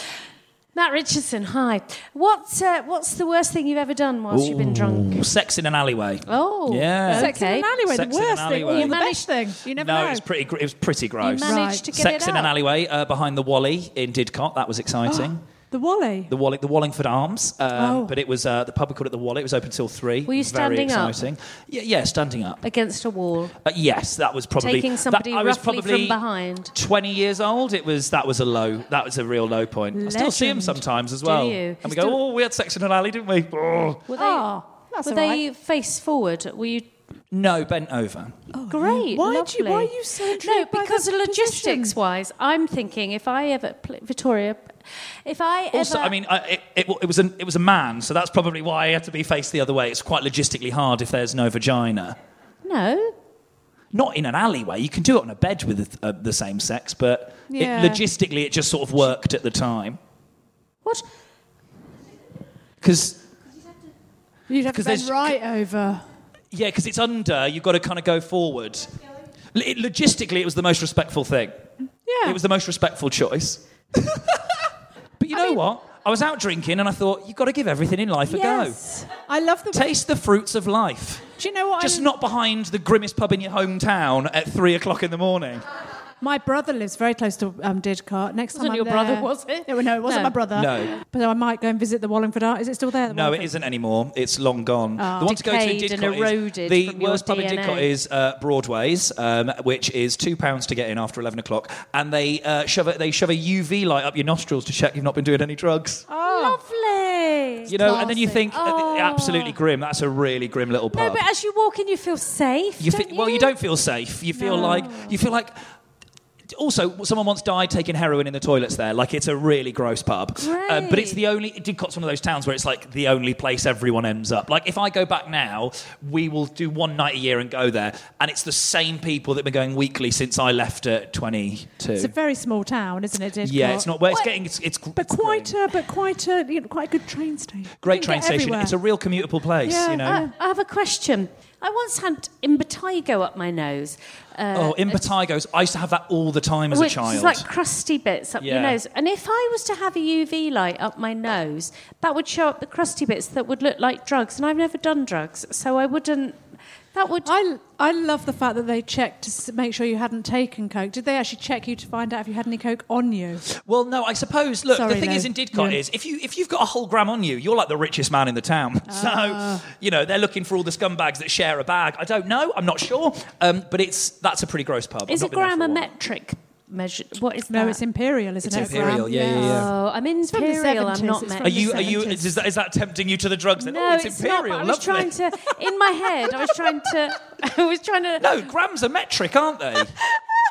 Speaker 5: Matt Richardson, hi. What uh, What's the worst thing you've ever done whilst you've been drunk?
Speaker 6: Ooh, sex in an alleyway.
Speaker 5: Oh,
Speaker 6: Yeah.
Speaker 2: Sex in
Speaker 5: okay.
Speaker 2: an alleyway,
Speaker 6: Sex
Speaker 2: the
Speaker 6: in an
Speaker 2: worst thing,
Speaker 6: alleyway.
Speaker 2: or
Speaker 6: You
Speaker 2: the
Speaker 5: managed-
Speaker 2: best thing. You never
Speaker 6: No,
Speaker 2: know.
Speaker 6: it was pretty. gr- It was pretty
Speaker 5: You
Speaker 6: gross.
Speaker 5: managed
Speaker 2: Right.
Speaker 5: to get
Speaker 6: Sex
Speaker 5: it
Speaker 6: in an
Speaker 5: out.
Speaker 6: alleyway uh, behind the Wally in Didcot. That was exciting.
Speaker 2: The Wally.
Speaker 6: The Wally, the Wallingford Arms. Um,
Speaker 2: Oh.
Speaker 6: But it was uh, the pub we called it the Wally. It was open till three.
Speaker 5: Were you
Speaker 6: Very
Speaker 5: standing up?
Speaker 6: exciting. Yeah, yeah, standing up.
Speaker 5: Against a wall,
Speaker 6: Uh, yes, that was probably
Speaker 5: taking somebody
Speaker 6: that, I was
Speaker 5: roughly
Speaker 6: probably
Speaker 5: from behind.
Speaker 6: twenty years old. It was that was a low. That was a real low point. I still see him
Speaker 2: Legend.
Speaker 6: sometimes as
Speaker 5: Do
Speaker 6: well.
Speaker 5: you?
Speaker 6: And we go, oh, we had sex in an alley, didn't we? Oh.
Speaker 5: Were they,
Speaker 2: Oh, that's
Speaker 5: were
Speaker 2: all
Speaker 5: they
Speaker 2: right.
Speaker 5: face forward? Were you
Speaker 6: No, bent over.
Speaker 5: great?
Speaker 2: Why do you-
Speaker 5: lovely.
Speaker 2: why are you so
Speaker 5: No,
Speaker 2: intrigued by
Speaker 5: because
Speaker 2: the
Speaker 5: logistics-wise, I'm thinking if I ever pl- Victoria, if I
Speaker 6: Also,
Speaker 5: ever,
Speaker 6: I mean, I, it, it, it was an, it was a man, so that's probably why I had to be faced the other way. It's quite logistically hard if there's no vagina.
Speaker 5: no.
Speaker 6: Not in an alleyway. You can do it on a bed with uh, the same sex, but
Speaker 2: Yeah.
Speaker 6: it, logistically, it just sort of worked at the time.
Speaker 5: What?
Speaker 6: Because
Speaker 2: You'd have to
Speaker 6: 'Cause
Speaker 2: bend
Speaker 6: there's-
Speaker 2: right over.
Speaker 6: yeah, because it's under. You've got to kind of go forward. L- it- logistically, it was the most respectful thing.
Speaker 2: Yeah.
Speaker 6: It was the most respectful choice. But you know what? I was out drinking and I thought, you've got to give everything in life a
Speaker 2: Yes. I love the.
Speaker 6: go. Taste the fruits of life.
Speaker 2: Do you know what?
Speaker 6: Just
Speaker 2: I,
Speaker 6: not behind the grimmest pub in your hometown at three o'clock in the morning.
Speaker 2: My brother lives very close to um, Didcot. Next time
Speaker 5: Wasn't
Speaker 2: I'm
Speaker 5: your
Speaker 2: there-
Speaker 5: brother, was it?
Speaker 2: No, no, it wasn't
Speaker 5: No.
Speaker 2: my brother.
Speaker 6: No.
Speaker 2: But I might go and visit the Wallingford Art. Is it still there? the
Speaker 6: No, it
Speaker 2: Wallingford?
Speaker 6: isn't anymore. It's long gone. The one to go to in
Speaker 5: Decayed and
Speaker 6: Didcot is
Speaker 5: eroded
Speaker 6: the
Speaker 5: from your
Speaker 6: worst pub in
Speaker 5: D N A.
Speaker 6: Didcot is uh, Broadway's, um, which is two pounds to get in after eleven o'clock, and they uh, shove a, they shove a U V light up your nostrils to check you've not been doing any drugs.
Speaker 5: Lovely.
Speaker 6: You know, and then you think, uh,
Speaker 5: Oh.
Speaker 6: absolutely grim. That's a really grim little
Speaker 5: No,
Speaker 6: pub.
Speaker 5: but as you walk in, you feel safe.
Speaker 6: you
Speaker 5: don't
Speaker 6: fe- well, you don't feel safe. You feel like you feel like. Also, someone once died taking heroin in the toilets there. Like, it's a really gross pub. Um, but it's the only... Didcot's one of those towns where it's, like, the only place everyone ends up. Like, if I go back now, we will do one night a year and go there. And it's the same people that have been going weekly since I left at twenty-two.
Speaker 2: It's a very small town, isn't it? Didcot?
Speaker 6: Yeah, it's not... Well, it's
Speaker 2: What-
Speaker 6: getting... It's, it's
Speaker 2: But
Speaker 6: it's
Speaker 2: quite
Speaker 6: great.
Speaker 2: a, but quite a, you know, quite a good train station.
Speaker 6: Great
Speaker 2: You can
Speaker 6: train
Speaker 2: get
Speaker 6: station.
Speaker 2: everywhere.
Speaker 6: It's a real commutable place,
Speaker 2: Yeah,
Speaker 6: you know.
Speaker 5: I, I have a question. I once had impetigo up my nose. Uh,
Speaker 6: oh, impetigos. I used to have that all the time as
Speaker 5: which
Speaker 6: a child.
Speaker 5: is like crusty bits up your
Speaker 6: Yeah.
Speaker 5: nose. And if I was to have a U V light up my nose, that would show up the crusty bits that would look like drugs. And I've never done drugs, so I wouldn't... That would...
Speaker 2: I, I love the fact that they checked to s- make sure you hadn't taken coke. Did they actually check you to find out if you had any coke on you?
Speaker 6: Well, no, I suppose. Look,
Speaker 2: Sorry,
Speaker 6: the thing
Speaker 2: Lou.
Speaker 6: is in Didcot
Speaker 2: Yeah.
Speaker 6: is if you if you've got a whole gram on you, you're like the richest man in the town.
Speaker 2: Ah.
Speaker 6: So you know they're looking for all the scumbags that share a bag. I don't know. I'm not sure. Um, but it's that's a pretty gross pub.
Speaker 5: is
Speaker 6: I've
Speaker 5: it
Speaker 6: not been there for a while.
Speaker 5: grammametric measure? What is
Speaker 2: No,
Speaker 5: that?
Speaker 2: it's imperial, isn't
Speaker 6: It's
Speaker 2: it?
Speaker 6: imperial, yeah, yeah, yeah.
Speaker 5: Oh, I'm
Speaker 2: from the
Speaker 5: imperial. I'm
Speaker 2: seventies,
Speaker 5: not
Speaker 2: it's
Speaker 5: met.
Speaker 2: from
Speaker 6: Are
Speaker 2: the
Speaker 6: you? Are you?
Speaker 2: seventies.
Speaker 6: Is that, is that tempting you to the drugs? Then?
Speaker 5: No,
Speaker 6: oh, it's,
Speaker 5: it's
Speaker 6: imperial.
Speaker 5: not. But I was
Speaker 6: lovely.
Speaker 5: trying to, in my head, I was trying to, I was trying to.
Speaker 6: No, grams are metric, aren't they?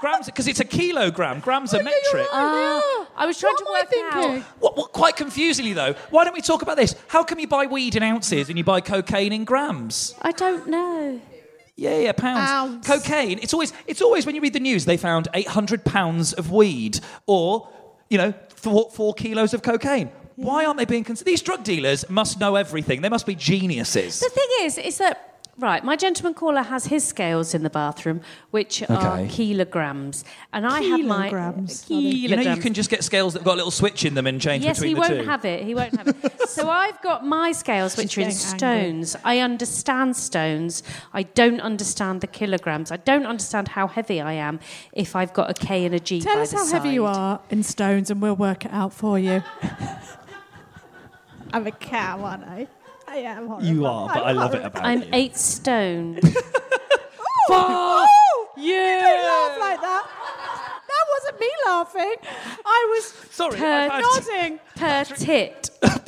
Speaker 6: grams, because it's a kilogram. Grams are
Speaker 2: Oh, yeah, you're
Speaker 6: metric.
Speaker 2: right, they are.
Speaker 5: I was trying
Speaker 2: What
Speaker 5: to
Speaker 2: am I
Speaker 5: work
Speaker 2: thinking?
Speaker 5: out.
Speaker 6: What, what, quite confusingly, though, why don't we talk about this? How come you buy weed in ounces and you buy cocaine in grams?
Speaker 5: I don't know.
Speaker 6: Yeah, yeah, pounds.
Speaker 2: Ounce.
Speaker 6: Cocaine. It's always, it's always when you read the news, they found eight hundred pounds of weed, or you know, four, four kilos of cocaine. Yeah. Why aren't they being considered? These drug dealers must know everything. They must be geniuses.
Speaker 5: The thing is, is that. Right, my gentleman caller has his scales in the bathroom, which are
Speaker 6: Okay.
Speaker 5: kilograms, and I have my
Speaker 2: Kilograms, are they?
Speaker 5: kilograms.
Speaker 6: You know, you can just get scales that've got a little switch in them and change
Speaker 5: Yes,
Speaker 6: between
Speaker 5: he
Speaker 6: the
Speaker 5: won't
Speaker 6: two.
Speaker 5: have it. He won't have it. So I've got my scales, which are in
Speaker 2: getting
Speaker 5: stones. I understand stones. I don't understand the kilograms. I don't understand how heavy I am if I've got a K and a G
Speaker 2: Tell
Speaker 5: by
Speaker 2: us
Speaker 5: the
Speaker 2: how
Speaker 5: side.
Speaker 2: heavy you are in stones and we'll work it out for you. I'm a cow, aren't I? I am horrible.
Speaker 6: You are, but I love it about
Speaker 5: I'm
Speaker 6: you.
Speaker 5: eight stone.
Speaker 2: Oh,
Speaker 5: yeah.
Speaker 2: don't laugh like that. That wasn't me laughing. I was
Speaker 6: Sorry,
Speaker 5: Per-
Speaker 6: I've had-
Speaker 2: nodding.
Speaker 5: Per tit.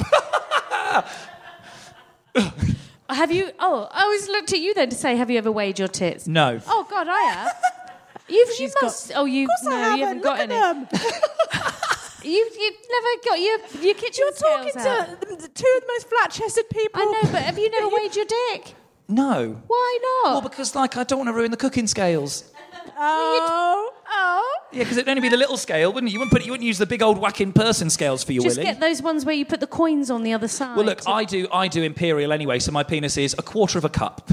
Speaker 5: Have you... Oh, I always looked at you then to say, have you ever weighed your tits?
Speaker 6: No.
Speaker 5: Oh, God, I have. You've, you
Speaker 2: She's got-
Speaker 5: must... Oh, you...
Speaker 2: Of course
Speaker 5: no,
Speaker 2: I haven't.
Speaker 5: you haven't
Speaker 2: Look
Speaker 5: got
Speaker 2: at
Speaker 5: any.
Speaker 2: them.
Speaker 5: You, you've never got your, your kitchen
Speaker 2: You're talking
Speaker 5: scales out.
Speaker 2: to the two of the most flat-chested people.
Speaker 5: I know, but have you never weighed your dick?
Speaker 6: No.
Speaker 5: Why not?
Speaker 6: Well, because like I don't want to ruin the cooking scales.
Speaker 2: Oh, oh.
Speaker 6: Yeah, because it'd only be the little scale, wouldn't you? You wouldn't put, you wouldn't use the big old whacking person scales for your
Speaker 5: Just
Speaker 6: willy.
Speaker 5: get those ones where you put the coins on the other side.
Speaker 6: Well, look, I do. I do imperial anyway, so my penis is a quarter of a cup.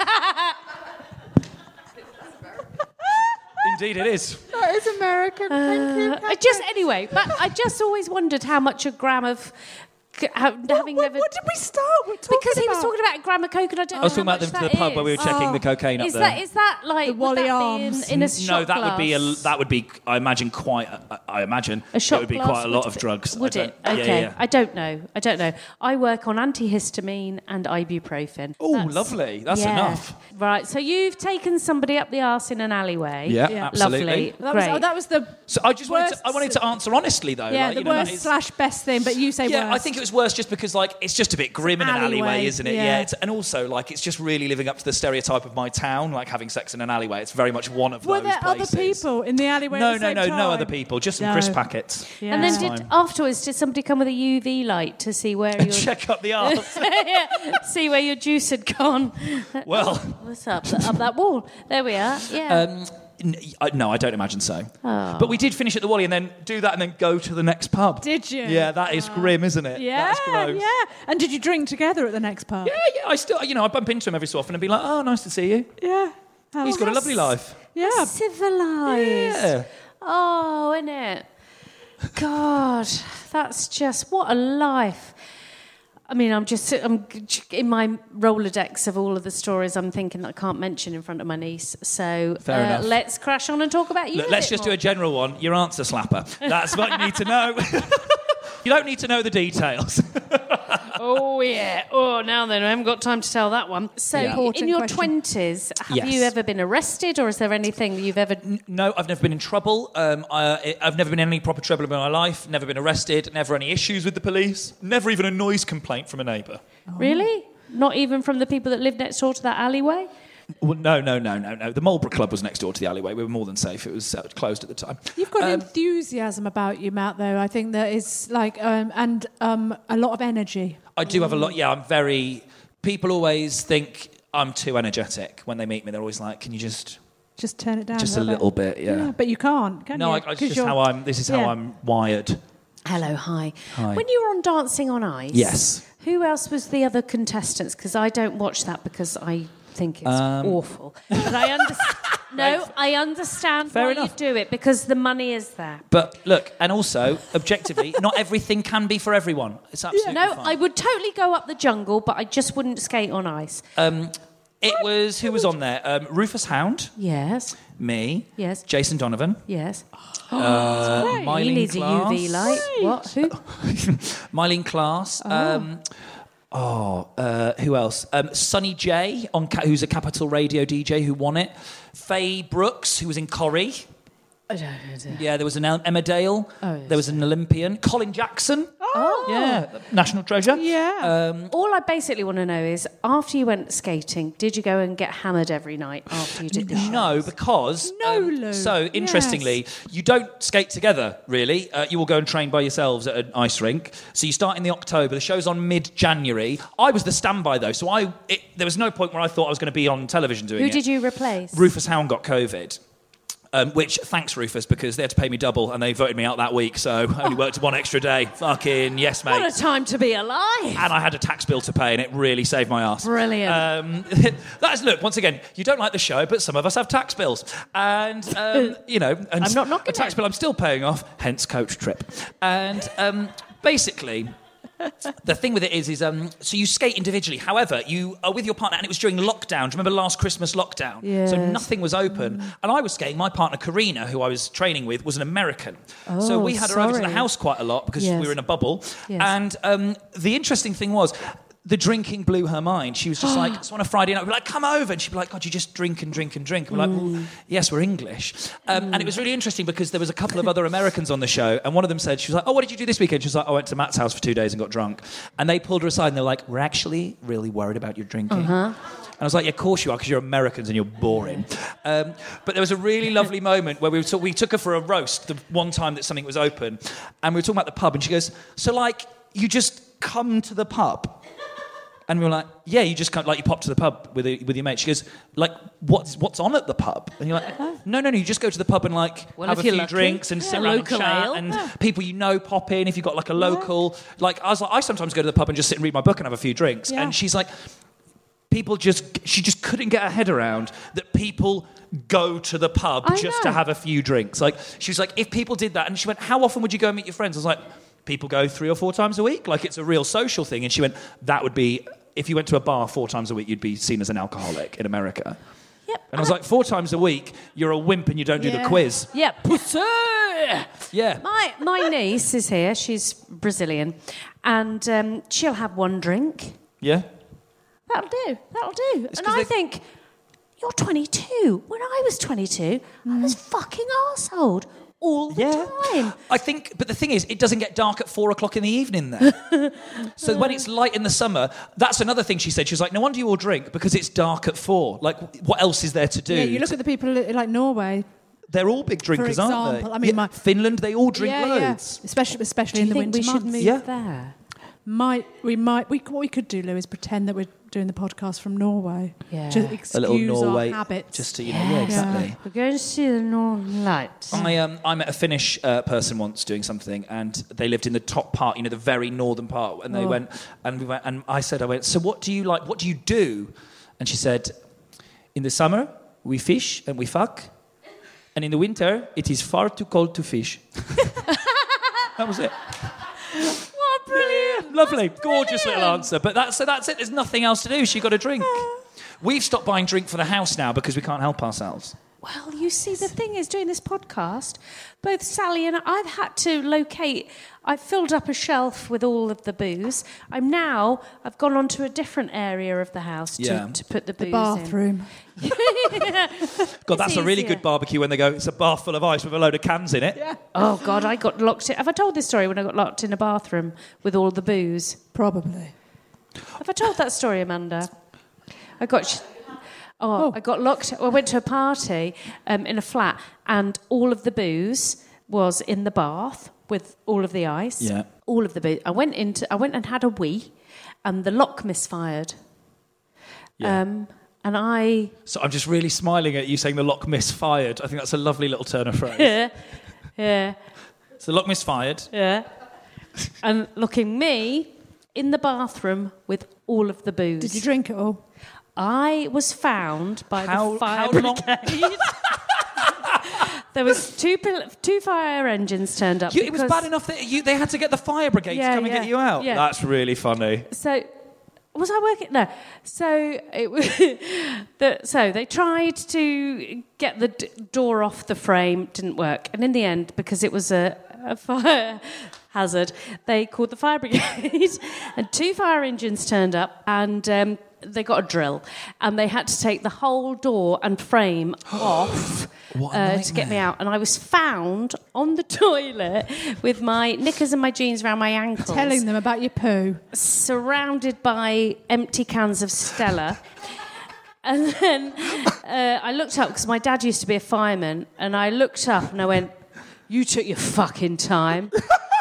Speaker 6: Indeed, it is.
Speaker 2: That is American. Thank you.
Speaker 5: I just anyway, but I just always wondered how much a gram of c- how,
Speaker 2: What,
Speaker 5: having
Speaker 2: what,
Speaker 5: never
Speaker 2: what did we start with talking
Speaker 5: because he was
Speaker 2: about?
Speaker 5: talking about a gram of coke and I don't
Speaker 6: I was
Speaker 5: know
Speaker 6: talking
Speaker 5: how
Speaker 6: about the,
Speaker 5: much
Speaker 6: the
Speaker 5: that
Speaker 6: pub where we were
Speaker 5: is.
Speaker 6: checking
Speaker 2: Oh.
Speaker 6: the cocaine up
Speaker 5: Is
Speaker 6: there.
Speaker 5: that is that like
Speaker 2: The
Speaker 5: would
Speaker 2: Wally
Speaker 5: that
Speaker 2: Arms.
Speaker 5: be in, in a
Speaker 6: no,
Speaker 5: shot
Speaker 6: that would be a
Speaker 5: glass?
Speaker 6: that would be I imagine quite a, I imagine
Speaker 5: A shot
Speaker 6: it would be
Speaker 5: glass
Speaker 6: quite a lot
Speaker 5: would
Speaker 6: of drugs. I
Speaker 5: Would
Speaker 6: don't-
Speaker 5: it?
Speaker 6: yeah,
Speaker 5: Okay.
Speaker 6: yeah.
Speaker 5: I don't know. I don't know. I work on antihistamine and ibuprofen.
Speaker 6: Oh,
Speaker 5: That's-
Speaker 6: lovely. That's
Speaker 5: yeah.
Speaker 6: enough.
Speaker 5: Right. So you've taken somebody up the arse in an alleyway.
Speaker 6: Yeah,
Speaker 2: Yeah.
Speaker 6: absolutely.
Speaker 5: Lovely.
Speaker 2: That was,
Speaker 5: Great.
Speaker 2: oh, that was the
Speaker 6: So I just wanted to,
Speaker 2: Worst-
Speaker 6: I wanted to answer honestly though.
Speaker 2: yeah
Speaker 6: like,
Speaker 2: the
Speaker 6: you know, that
Speaker 2: worst
Speaker 6: is-
Speaker 2: slash best thing, but you say
Speaker 6: Yeah,
Speaker 2: worst.
Speaker 6: I think it was worse just because like it's just a bit grim in an alleyway,
Speaker 2: Alleyway,
Speaker 6: isn't it?
Speaker 2: yeah.
Speaker 6: Yeah, it's, and also like it's just really living up to the stereotype of my town, like having sex in an alleyway. It's very much one of
Speaker 2: Were
Speaker 6: those
Speaker 2: there
Speaker 6: places.
Speaker 2: other people in the alleyway?
Speaker 6: No,
Speaker 2: at the
Speaker 6: no,
Speaker 2: same
Speaker 6: no, no
Speaker 2: time?
Speaker 6: other people. Just some
Speaker 2: No.
Speaker 6: crisp packets.
Speaker 2: Yeah.
Speaker 5: And then
Speaker 6: It's
Speaker 5: did
Speaker 6: fine.
Speaker 5: afterwards did somebody come with a U V light to see where your
Speaker 6: Check up the arse.
Speaker 5: yeah, see where your juice had gone?
Speaker 6: Well,
Speaker 5: What's up? Up that wall. There we are. Yeah.
Speaker 6: um, n- I- no, I don't imagine so. But we did finish at the Wally and then do that and then go to the next pub.
Speaker 2: Did you?
Speaker 6: Yeah, that is grim, isn't it?
Speaker 2: Yeah,
Speaker 6: That's gross.
Speaker 2: yeah. And did you drink together at the next pub?
Speaker 6: Yeah, yeah. I still, you know, I bump into him every so often and be like, "Oh, nice to see you."
Speaker 2: Yeah. How-
Speaker 6: He's got a lovely life.
Speaker 2: Yeah.
Speaker 5: Civilised.
Speaker 6: Yeah.
Speaker 5: Oh, isn't it? God, that's just what a life. I mean, I'm just I'm in my Rolodex of all of the stories I'm thinking that I can't mention in front of my niece. So
Speaker 6: Fair
Speaker 5: uh,
Speaker 6: enough.
Speaker 5: let's crash on and talk about you.
Speaker 6: Look,
Speaker 5: a
Speaker 6: let's
Speaker 5: bit
Speaker 6: just do
Speaker 5: more.
Speaker 6: a general one. Your answer slapper. That's what you need to know. You don't need to know the details.
Speaker 5: Oh yeah. Oh, now then, I haven't got time to tell that one. So,
Speaker 6: Yeah.
Speaker 2: Important
Speaker 5: in your
Speaker 2: question.
Speaker 5: twenties, have
Speaker 6: Yes.
Speaker 5: you ever been arrested, or is there anything that you've ever?
Speaker 6: No, I've never been in trouble. Um, I, I've never been in any proper trouble in my life. Never been arrested. Never any issues with the police. Never even a noise complaint from a neighbour.
Speaker 5: Really? Not even from the people that live next door to that alleyway?
Speaker 6: Well, no, no, no, no, no. The Marlborough Club was next door to the alleyway. We were more than safe. It was uh, closed at the time.
Speaker 2: You've got
Speaker 6: Um,
Speaker 2: enthusiasm about you, Matt, though. I think that is like, um, and um, a lot of energy.
Speaker 6: I do have a lot. Yeah, I'm very. People always think I'm too energetic when they meet me. They're always like, "Can you just,
Speaker 2: Just turn it down.
Speaker 6: just a
Speaker 2: bit.
Speaker 6: little bit?" Yeah.
Speaker 2: But you can't, can
Speaker 6: No,
Speaker 2: you?
Speaker 6: I, I, it's
Speaker 2: 'Cause
Speaker 6: just
Speaker 2: you're-
Speaker 6: how I'm. This is how
Speaker 2: yeah.
Speaker 6: I'm wired.
Speaker 5: Hello, hi.
Speaker 6: Hi.
Speaker 5: When you were on Dancing on Ice,
Speaker 6: Yes.
Speaker 5: who else was the other contestants? Because I don't watch that because I think it's
Speaker 6: Um,
Speaker 5: awful. But I understand. No, I understand
Speaker 6: Fair
Speaker 5: why
Speaker 6: enough.
Speaker 5: you do it because the money is there.
Speaker 6: But look, and also objectively, not everything can be for everyone. It's absolutely
Speaker 5: No,
Speaker 6: fine.
Speaker 5: I would totally go up the jungle, but I just wouldn't skate on ice.
Speaker 6: Um, it was who was on there? Um, Rufus Hound,
Speaker 5: Yes,
Speaker 6: me,
Speaker 5: yes,
Speaker 6: Jason Donovan,
Speaker 5: yes.
Speaker 6: uh,
Speaker 5: he
Speaker 6: Mylene
Speaker 5: needs
Speaker 6: Class,
Speaker 5: a U V light. What? Who?
Speaker 6: Mylene Class. Um, oh, uh, who else? Um, Sonny J, on Ca- who's a Capital Radio D J who won it. Faye Brooks, who was in Corrie.
Speaker 5: I don't know.
Speaker 6: Yeah, there was an El- Emma Dale.
Speaker 5: Oh,
Speaker 6: there was an Olympian. Colin Jackson.
Speaker 5: Oh.
Speaker 6: Yeah, national treasure.
Speaker 2: Yeah.
Speaker 6: Um,
Speaker 5: All I basically want to know is, after you went skating, did you go and get hammered every night after you did the show?
Speaker 6: No, because...
Speaker 2: No,
Speaker 6: um,
Speaker 2: Lou.
Speaker 6: So, interestingly, you don't skate together, really. Uh, you will go and train by yourselves at an ice rink. So you start in the October. The show's on mid-January. I was the standby, though, so I it, there was no point where I thought I was going to be on television doing
Speaker 5: Who
Speaker 6: it.
Speaker 5: did you replace?
Speaker 6: Rufus Hound got COVID. Um, which, thanks, Rufus, because they had to pay me double and they voted me out that week, so I only worked one extra day. Fucking yes, mate.
Speaker 5: What a time to be alive!
Speaker 6: And I had a tax bill to pay, and it really saved my ass.
Speaker 5: Brilliant.
Speaker 6: Um, that's, look, once again, you don't like the show, but some of us have tax bills. And, um, you know... And
Speaker 5: I'm not knocking
Speaker 6: a tax
Speaker 5: it.
Speaker 6: bill I'm still paying off, hence coach trip. And um, basically... The thing with it is, is um, so you skate individually. However, you are with your partner, and it was during lockdown. Do you remember last Christmas lockdown?
Speaker 5: Yes.
Speaker 6: So nothing was open. Mm. And I was skating. My partner, Karina, who I was training with, was an American.
Speaker 5: Oh,
Speaker 6: so we had her over to the
Speaker 5: sorry.
Speaker 6: house quite a lot because
Speaker 5: Yes.
Speaker 6: we were in a bubble.
Speaker 5: Yes.
Speaker 6: And um, the interesting thing was... The drinking blew her mind. She was just like, so on a Friday night, we'd be like, come over. And she'd be like, God, you just drink and drink and drink. And we're like, well, yes, we're English. Um, mm. And it was really interesting because there was a couple of other Americans on the show. And one of them said, she was like, oh, what did you do this weekend? She was like, I went to Matt's house for two days and got drunk. And they pulled her aside and they were like, we're actually really worried about your drinking. Uh-huh. And I was like, yeah, of course you are, because you're Americans and you're boring. Um, but there was a really lovely moment where we, were talk- we took her for a roast the one time that something was open. And we were talking about the pub. And she goes, so, like, you just come to the pub? And we were like, yeah, you just can't, like, you pop to the pub with a, with your mate. She goes, like, what's what's on at the pub? And you're like, no, no, no, you just go to the pub and, like,
Speaker 5: Well,
Speaker 6: have
Speaker 5: if
Speaker 6: a
Speaker 5: you're
Speaker 6: few
Speaker 5: lucky.
Speaker 6: drinks and
Speaker 5: Yeah.
Speaker 6: sit around and
Speaker 5: Local
Speaker 6: chat.
Speaker 5: ale.
Speaker 6: And
Speaker 5: Yeah.
Speaker 6: people you know pop in if you've got, like, a local. Like, I was like, I sometimes go to the pub and just sit and read my book and have a few drinks.
Speaker 2: Yeah.
Speaker 6: And she's like, people just, she just couldn't get her head around that people go to the pub
Speaker 5: I
Speaker 6: just
Speaker 5: know.
Speaker 6: to have a few drinks. Like, she was like, if people did that, and she went, how often would you go and meet your friends? I was like, people go three or four times a week. Like, it's a real social thing. And she went, that would be... If you went to a bar four times a week, you'd be seen as an alcoholic in America.
Speaker 5: Yep.
Speaker 6: And I was like, four times a week, you're a wimp and you don't do
Speaker 2: Yeah.
Speaker 6: the quiz.
Speaker 5: Yeah, pussy!
Speaker 6: Yeah.
Speaker 5: My, my niece is here. She's Brazilian. And um, she'll have one drink.
Speaker 6: Yeah?
Speaker 5: That'll do. That'll do.
Speaker 6: It's
Speaker 5: And
Speaker 6: 'cause
Speaker 5: I
Speaker 6: they-
Speaker 5: think, you're twenty-two. When I was twenty-two, I was fucking arsehole all the
Speaker 6: Yeah.
Speaker 5: time.
Speaker 6: I think, but the thing is, it doesn't get dark at four o'clock in the evening there. So when it's light in the summer, that's another thing she said. She was like, no wonder you all drink, because it's dark at four. Like, what else is there to do?
Speaker 2: Yeah, you look at the people li- like Norway.
Speaker 6: They're all big drinkers,
Speaker 2: For
Speaker 6: aren't
Speaker 2: example,
Speaker 6: they?
Speaker 2: I mean,
Speaker 6: Yeah,
Speaker 2: my-
Speaker 6: Finland, they all drink
Speaker 2: yeah,
Speaker 6: loads.
Speaker 2: yeah. Especially, especially
Speaker 5: Do
Speaker 2: in
Speaker 5: you
Speaker 2: the
Speaker 5: think
Speaker 2: winter
Speaker 5: we should
Speaker 2: months.
Speaker 5: move
Speaker 6: Yeah.
Speaker 5: there?
Speaker 2: Might we might we what we could do, Lou, is pretend that we're doing the podcast from Norway.
Speaker 5: Yeah.
Speaker 2: To
Speaker 5: A
Speaker 2: excuse
Speaker 6: A little Norway,
Speaker 2: our habits.
Speaker 6: just to, you know, yeah, exactly.
Speaker 5: We're going to see the Northern Lights.
Speaker 6: I, um, I met a Finnish uh, person once doing something, and they lived in the top part, you know, the very northern part. And they
Speaker 2: Oh.
Speaker 6: went, and we went, and I said, I went, so what do you like? What do you do? And she said, in the summer we fish and we fuck, and in the winter it is far too cold to fish. That was it.
Speaker 5: What brilliant!
Speaker 6: Lovely, gorgeous little answer. But that's so that's it. There's nothing else to do. She got a drink. We've stopped buying drink for the house now because we can't help ourselves.
Speaker 5: Well, you see, the thing is, doing this podcast, both Sally and I've had to locate. I've filled up a shelf with all of the booze. I'm now, I've gone on to a different area of the house to,
Speaker 6: Yeah.
Speaker 5: to put the booze
Speaker 2: the bathroom.
Speaker 5: in.
Speaker 6: God, that's a really
Speaker 5: easier.
Speaker 6: good barbecue when they go, it's a bath full of ice with a load of cans in it. Yeah.
Speaker 5: Oh, God, I got locked in. Have I told this story when I got locked in a bathroom with all the booze?
Speaker 2: Probably.
Speaker 5: Have I told that story, Amanda? I got... Sh- Oh,
Speaker 2: Oh.
Speaker 5: I got locked. I went to a party um, in a flat, and all of the booze was in the bath with all of the ice.
Speaker 6: Yeah.
Speaker 5: All of the booze. I went into. I went and had a wee, and the lock misfired.
Speaker 6: Yeah.
Speaker 5: Um, and I.
Speaker 6: So I'm just really smiling at you saying the lock misfired. I think that's a lovely little turn of phrase.
Speaker 5: Yeah. Yeah.
Speaker 6: So the lock misfired.
Speaker 5: Yeah. And looking me in the bathroom with all of the booze.
Speaker 2: Did you drink it all?
Speaker 5: I was found by
Speaker 6: How-
Speaker 5: the fire
Speaker 6: how long-
Speaker 5: brigade. There was two pil- two fire engines turned up.
Speaker 6: You, it was
Speaker 5: because-
Speaker 6: bad enough that you, they had to get the fire brigade
Speaker 5: Yeah,
Speaker 6: to come and
Speaker 5: yeah,
Speaker 6: get you out.
Speaker 5: yeah.
Speaker 6: That's really funny.
Speaker 5: So, was I working? No. So it was. the, so they tried to get the d- door off the frame. Didn't work, and in the end, because it was a, a fire hazard, they called the fire brigade, and two fire engines turned up, and um, they got a drill, and they had to take the whole door and frame off
Speaker 6: What a
Speaker 5: uh, to get me
Speaker 6: nightmare.
Speaker 5: out. And I was found on the toilet with my knickers and my jeans around my ankles,
Speaker 2: Telling them about your poo.
Speaker 5: surrounded by empty cans of Stella. And then uh, I looked up, because my dad used to be a fireman, and I looked up and I went, "You took your fucking time."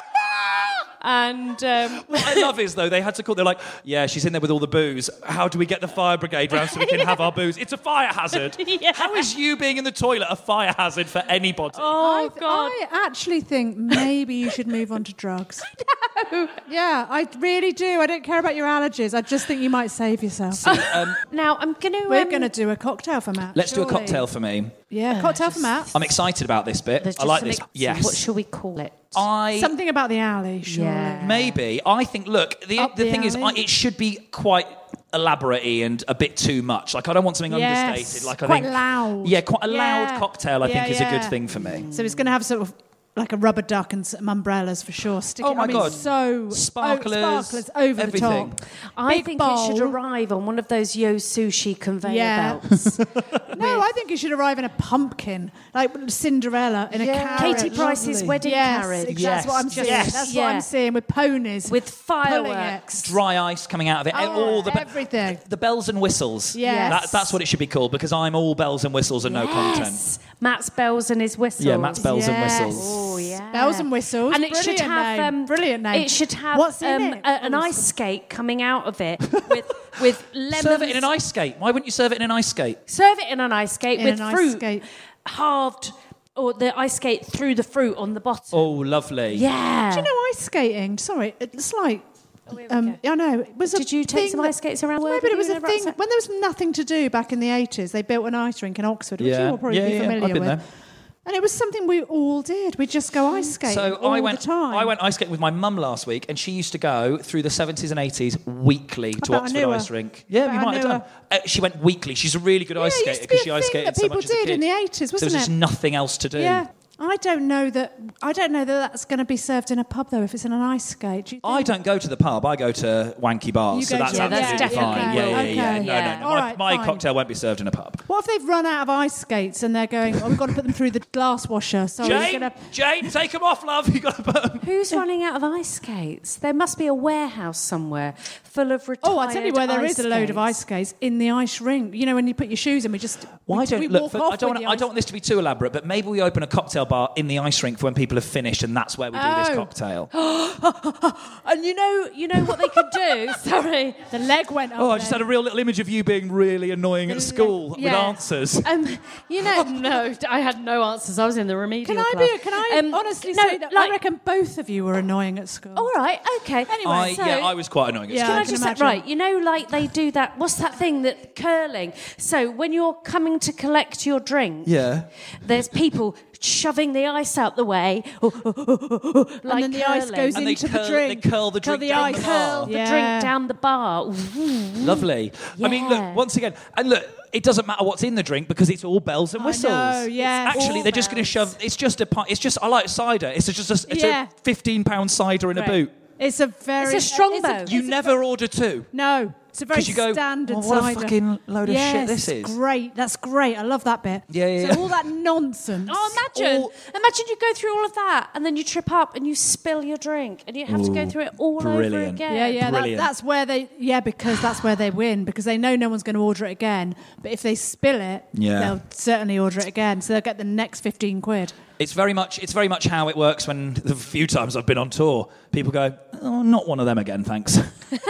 Speaker 5: And um,
Speaker 6: What I love is, though, they had to call, they're like, yeah, she's in there with all the booze. How do we get the fire brigade round so we can have our booze? It's a fire hazard.
Speaker 5: Yeah.
Speaker 6: How is you being in the toilet a fire hazard for anybody?
Speaker 5: oh,
Speaker 2: I,
Speaker 5: God.
Speaker 2: I actually think maybe you should move on to drugs. No. Yeah, I really do. I don't care about your allergies. I just think you might save yourself.
Speaker 6: Um,
Speaker 5: Now, I'm going to...
Speaker 2: We're
Speaker 5: um,
Speaker 2: going to do a cocktail for Matt.
Speaker 6: let's do a
Speaker 2: surely.
Speaker 6: cocktail for me.
Speaker 2: Yeah, cocktail for Matt.
Speaker 6: I'm excited about this bit.
Speaker 5: there's
Speaker 6: I like
Speaker 5: just
Speaker 6: this.
Speaker 5: some ex-
Speaker 6: Yes.
Speaker 5: What shall we call it?
Speaker 6: I...
Speaker 2: Something about the alley, surely.
Speaker 5: Yeah.
Speaker 6: Maybe. I think, look, the,
Speaker 2: Up
Speaker 6: the
Speaker 2: the
Speaker 6: thing is, I,
Speaker 2: alley.
Speaker 6: it should be quite elaborate-y and a bit too much. Like, I don't want something
Speaker 2: Yes.
Speaker 6: understated. Like, I
Speaker 2: Quite
Speaker 6: think,
Speaker 2: loud.
Speaker 6: Yeah, quite a
Speaker 2: Yeah.
Speaker 6: loud cocktail, I
Speaker 2: Yeah,
Speaker 6: think, is a
Speaker 2: yeah.
Speaker 6: good thing for me.
Speaker 2: So it's going to have sort of like a rubber duck and some umbrellas for sure. Stick
Speaker 6: Oh
Speaker 2: it,
Speaker 6: my
Speaker 2: I mean,
Speaker 6: God.
Speaker 2: so
Speaker 6: Sparklers,
Speaker 2: oh, sparklers over
Speaker 6: everything.
Speaker 2: the top.
Speaker 5: I
Speaker 2: Big
Speaker 5: think
Speaker 2: bowl.
Speaker 5: it should arrive on one of those Yo Sushi conveyor
Speaker 2: Yeah.
Speaker 5: belts.
Speaker 2: No, I think it should arrive in a pumpkin, like Cinderella in a
Speaker 5: Yeah.
Speaker 2: carriage.
Speaker 5: Katie Price's
Speaker 2: Lovely.
Speaker 5: wedding
Speaker 2: yes,
Speaker 5: carriage.
Speaker 2: Exactly.
Speaker 6: Yes.
Speaker 2: That's what I'm seeing.
Speaker 6: Yes.
Speaker 2: That's
Speaker 5: Yeah.
Speaker 2: what I'm seeing with ponies.
Speaker 5: With
Speaker 2: pulling
Speaker 5: fireworks.
Speaker 2: it.
Speaker 6: Dry ice coming out of it.
Speaker 2: Oh,
Speaker 6: all the be-
Speaker 2: everything.
Speaker 6: The bells and whistles.
Speaker 2: Yes.
Speaker 6: That, that's what it should be called, because I'm all bells and whistles and no content.
Speaker 5: Yes. Matt's bells and his whistles.
Speaker 6: Yeah, Matt's bells and
Speaker 2: Yes.
Speaker 6: whistles.
Speaker 5: Oh, yeah.
Speaker 2: Bells and whistles.
Speaker 5: And it should
Speaker 2: Brilliant
Speaker 5: have
Speaker 2: name.
Speaker 5: um,
Speaker 2: Brilliant name.
Speaker 5: It should have
Speaker 2: What's in
Speaker 5: um,
Speaker 2: it?
Speaker 5: a- an
Speaker 2: Oh,
Speaker 5: ice skate coming out of it with with lemons.
Speaker 6: Serve it in an ice skate. Why wouldn't you serve it in an ice skate?
Speaker 5: Serve it in an ice skate
Speaker 2: In
Speaker 5: with
Speaker 2: an ice
Speaker 5: fruit
Speaker 2: skate.
Speaker 5: halved, or the ice skate through the fruit on the bottom.
Speaker 6: Oh, lovely.
Speaker 5: Yeah.
Speaker 2: Do you know ice skating? Sorry, it's like. Um, I know. It was a
Speaker 5: Did you take
Speaker 2: thing
Speaker 5: some
Speaker 2: that-
Speaker 5: ice skates around
Speaker 2: No,
Speaker 5: with
Speaker 2: but it
Speaker 5: you
Speaker 2: was a
Speaker 5: in a
Speaker 2: thing
Speaker 5: rucksack?
Speaker 2: when there was nothing to do back in the eighties. They built an ice rink in Oxford, which
Speaker 6: Yeah.
Speaker 2: you will probably
Speaker 6: Yeah,
Speaker 2: be
Speaker 6: yeah,
Speaker 2: familiar
Speaker 6: I've been
Speaker 2: with.
Speaker 6: there.
Speaker 2: And it was something we all did. We'd just go ice skating
Speaker 6: So
Speaker 2: all
Speaker 6: I went.
Speaker 2: the time.
Speaker 6: I went ice skating with my mum last week, and she used to go through the seventies and eighties weekly to
Speaker 2: bet I
Speaker 6: Oxford
Speaker 2: knew
Speaker 6: Ice
Speaker 2: her.
Speaker 6: Rink. Yeah,
Speaker 2: Bet
Speaker 6: you
Speaker 2: I
Speaker 6: might have
Speaker 2: knew
Speaker 6: done. Uh, she went weekly. She's a really good
Speaker 2: Yeah,
Speaker 6: ice
Speaker 2: it
Speaker 6: skater
Speaker 2: used to be
Speaker 6: because
Speaker 2: a
Speaker 6: she ice
Speaker 2: thing
Speaker 6: skated
Speaker 2: that
Speaker 6: so
Speaker 2: people
Speaker 6: much as a
Speaker 2: did
Speaker 6: kid.
Speaker 2: in the eighties,
Speaker 6: There was
Speaker 2: wasn't
Speaker 6: just
Speaker 2: it?
Speaker 6: nothing else to do.
Speaker 2: Yeah. I don't know that. I don't know that that's going to be served in a pub though. If it's in an ice skate, do you think?
Speaker 6: I don't go to the pub. I go to wanky bars,
Speaker 2: You
Speaker 6: so
Speaker 2: go
Speaker 6: that's
Speaker 2: to-
Speaker 5: Yeah, that's
Speaker 6: absolutely
Speaker 5: definitely
Speaker 6: fine.
Speaker 5: will.
Speaker 6: Yeah, yeah, yeah.
Speaker 2: Okay.
Speaker 6: No,
Speaker 5: Yeah.
Speaker 6: no, no.
Speaker 2: All
Speaker 6: My,
Speaker 2: right,
Speaker 6: my
Speaker 2: fine.
Speaker 6: cocktail won't be served in a pub.
Speaker 2: What if they've run out of ice skates and they're going? Oh, we've got to put them through the glass washer. So we're
Speaker 6: Jane,
Speaker 2: going to.
Speaker 6: Jane, take them off, love. You got to put them.
Speaker 5: Who's running out of ice skates? There must be a warehouse somewhere full of retired
Speaker 2: Oh, I tell you where there
Speaker 5: ice
Speaker 2: is a load of
Speaker 5: skates.
Speaker 2: ice skates in the ice rink. You know, when you put your shoes in, we just.
Speaker 6: Why
Speaker 2: we,
Speaker 6: don't
Speaker 2: we
Speaker 6: look?
Speaker 2: walk
Speaker 6: For,
Speaker 2: off
Speaker 6: I don't.
Speaker 2: with
Speaker 6: Want,
Speaker 2: the
Speaker 6: I
Speaker 2: ice-
Speaker 6: don't want this to be too elaborate, but maybe we open a cocktail bar in the ice rink for when people have finished, and that's where we do this
Speaker 2: Oh.
Speaker 6: cocktail.
Speaker 5: And you know, you know what they could do. Sorry,
Speaker 2: The leg went up.
Speaker 6: Oh, I just
Speaker 2: there.
Speaker 6: had a real little image of you being really annoying at school with
Speaker 5: Yeah.
Speaker 6: answers.
Speaker 5: Um, you know, no, I had no answers. I was in the remedial
Speaker 2: Can I
Speaker 5: class.
Speaker 2: be? Can I
Speaker 5: Um,
Speaker 2: honestly
Speaker 5: no,
Speaker 2: say that
Speaker 5: like-
Speaker 2: I reckon both of you were annoying at school.
Speaker 5: All right, okay.
Speaker 2: Anyway,
Speaker 6: I,
Speaker 5: so-
Speaker 6: yeah, I was quite annoying at
Speaker 2: Yeah.
Speaker 6: school.
Speaker 5: Can I
Speaker 2: can
Speaker 5: just say,
Speaker 2: imagine.
Speaker 5: right, you know, like they do that, what's that thing that, curling? So when you're coming to collect your drink,
Speaker 6: Yeah.
Speaker 5: there's people shoving the ice out the way, like
Speaker 2: and then the ice
Speaker 5: curling.
Speaker 2: goes
Speaker 6: And they
Speaker 2: into
Speaker 6: curl-
Speaker 2: the drink.
Speaker 6: they curl the
Speaker 2: Curl
Speaker 6: drink
Speaker 2: the
Speaker 6: down
Speaker 2: ice.
Speaker 6: the bar.
Speaker 5: Curl the
Speaker 2: Yeah.
Speaker 5: drink down the bar.
Speaker 6: Lovely. I mean,
Speaker 5: Yeah.
Speaker 6: look, once again, and look, it doesn't matter what's in the drink because it's all bells and
Speaker 2: I
Speaker 6: whistles.
Speaker 2: know, yes.
Speaker 6: Actually,
Speaker 5: All
Speaker 6: they're just going to
Speaker 5: bells.
Speaker 6: shove. It's just a. pi- It's just. I like cider. It's just. A, it's
Speaker 2: Yeah.
Speaker 6: a fifteen pound cider in a
Speaker 2: Right.
Speaker 6: boot.
Speaker 2: It's a very.
Speaker 5: It's a strongbow.
Speaker 2: it's a-
Speaker 6: You
Speaker 2: it's a-
Speaker 6: never order two.
Speaker 2: No, it's a very
Speaker 6: 'Cause you go,
Speaker 2: standard
Speaker 6: "Oh, what a
Speaker 2: cider.
Speaker 6: fucking load of shit
Speaker 2: Yes,
Speaker 6: this is."
Speaker 2: Great, that's great. I love that bit.
Speaker 6: Yeah, yeah,
Speaker 2: So
Speaker 6: yeah.
Speaker 2: all that nonsense.
Speaker 5: Oh, imagine.
Speaker 6: All-
Speaker 5: Imagine you go through all of that and then you trip up and you spill your drink and you have to go
Speaker 6: Ooh,
Speaker 5: through it all over
Speaker 6: brilliant.
Speaker 5: again.
Speaker 2: Yeah, yeah, that,
Speaker 6: Brilliant.
Speaker 2: that's where they. Yeah, because that's where they win because they know no one's going to order it again. But if they spill it,
Speaker 6: Yeah.
Speaker 2: they'll certainly order it again. So they'll get the next fifteen quid.
Speaker 6: It's very much. It's very much how it works. When the few times I've been on tour, people go, "Oh, not one of them again, thanks."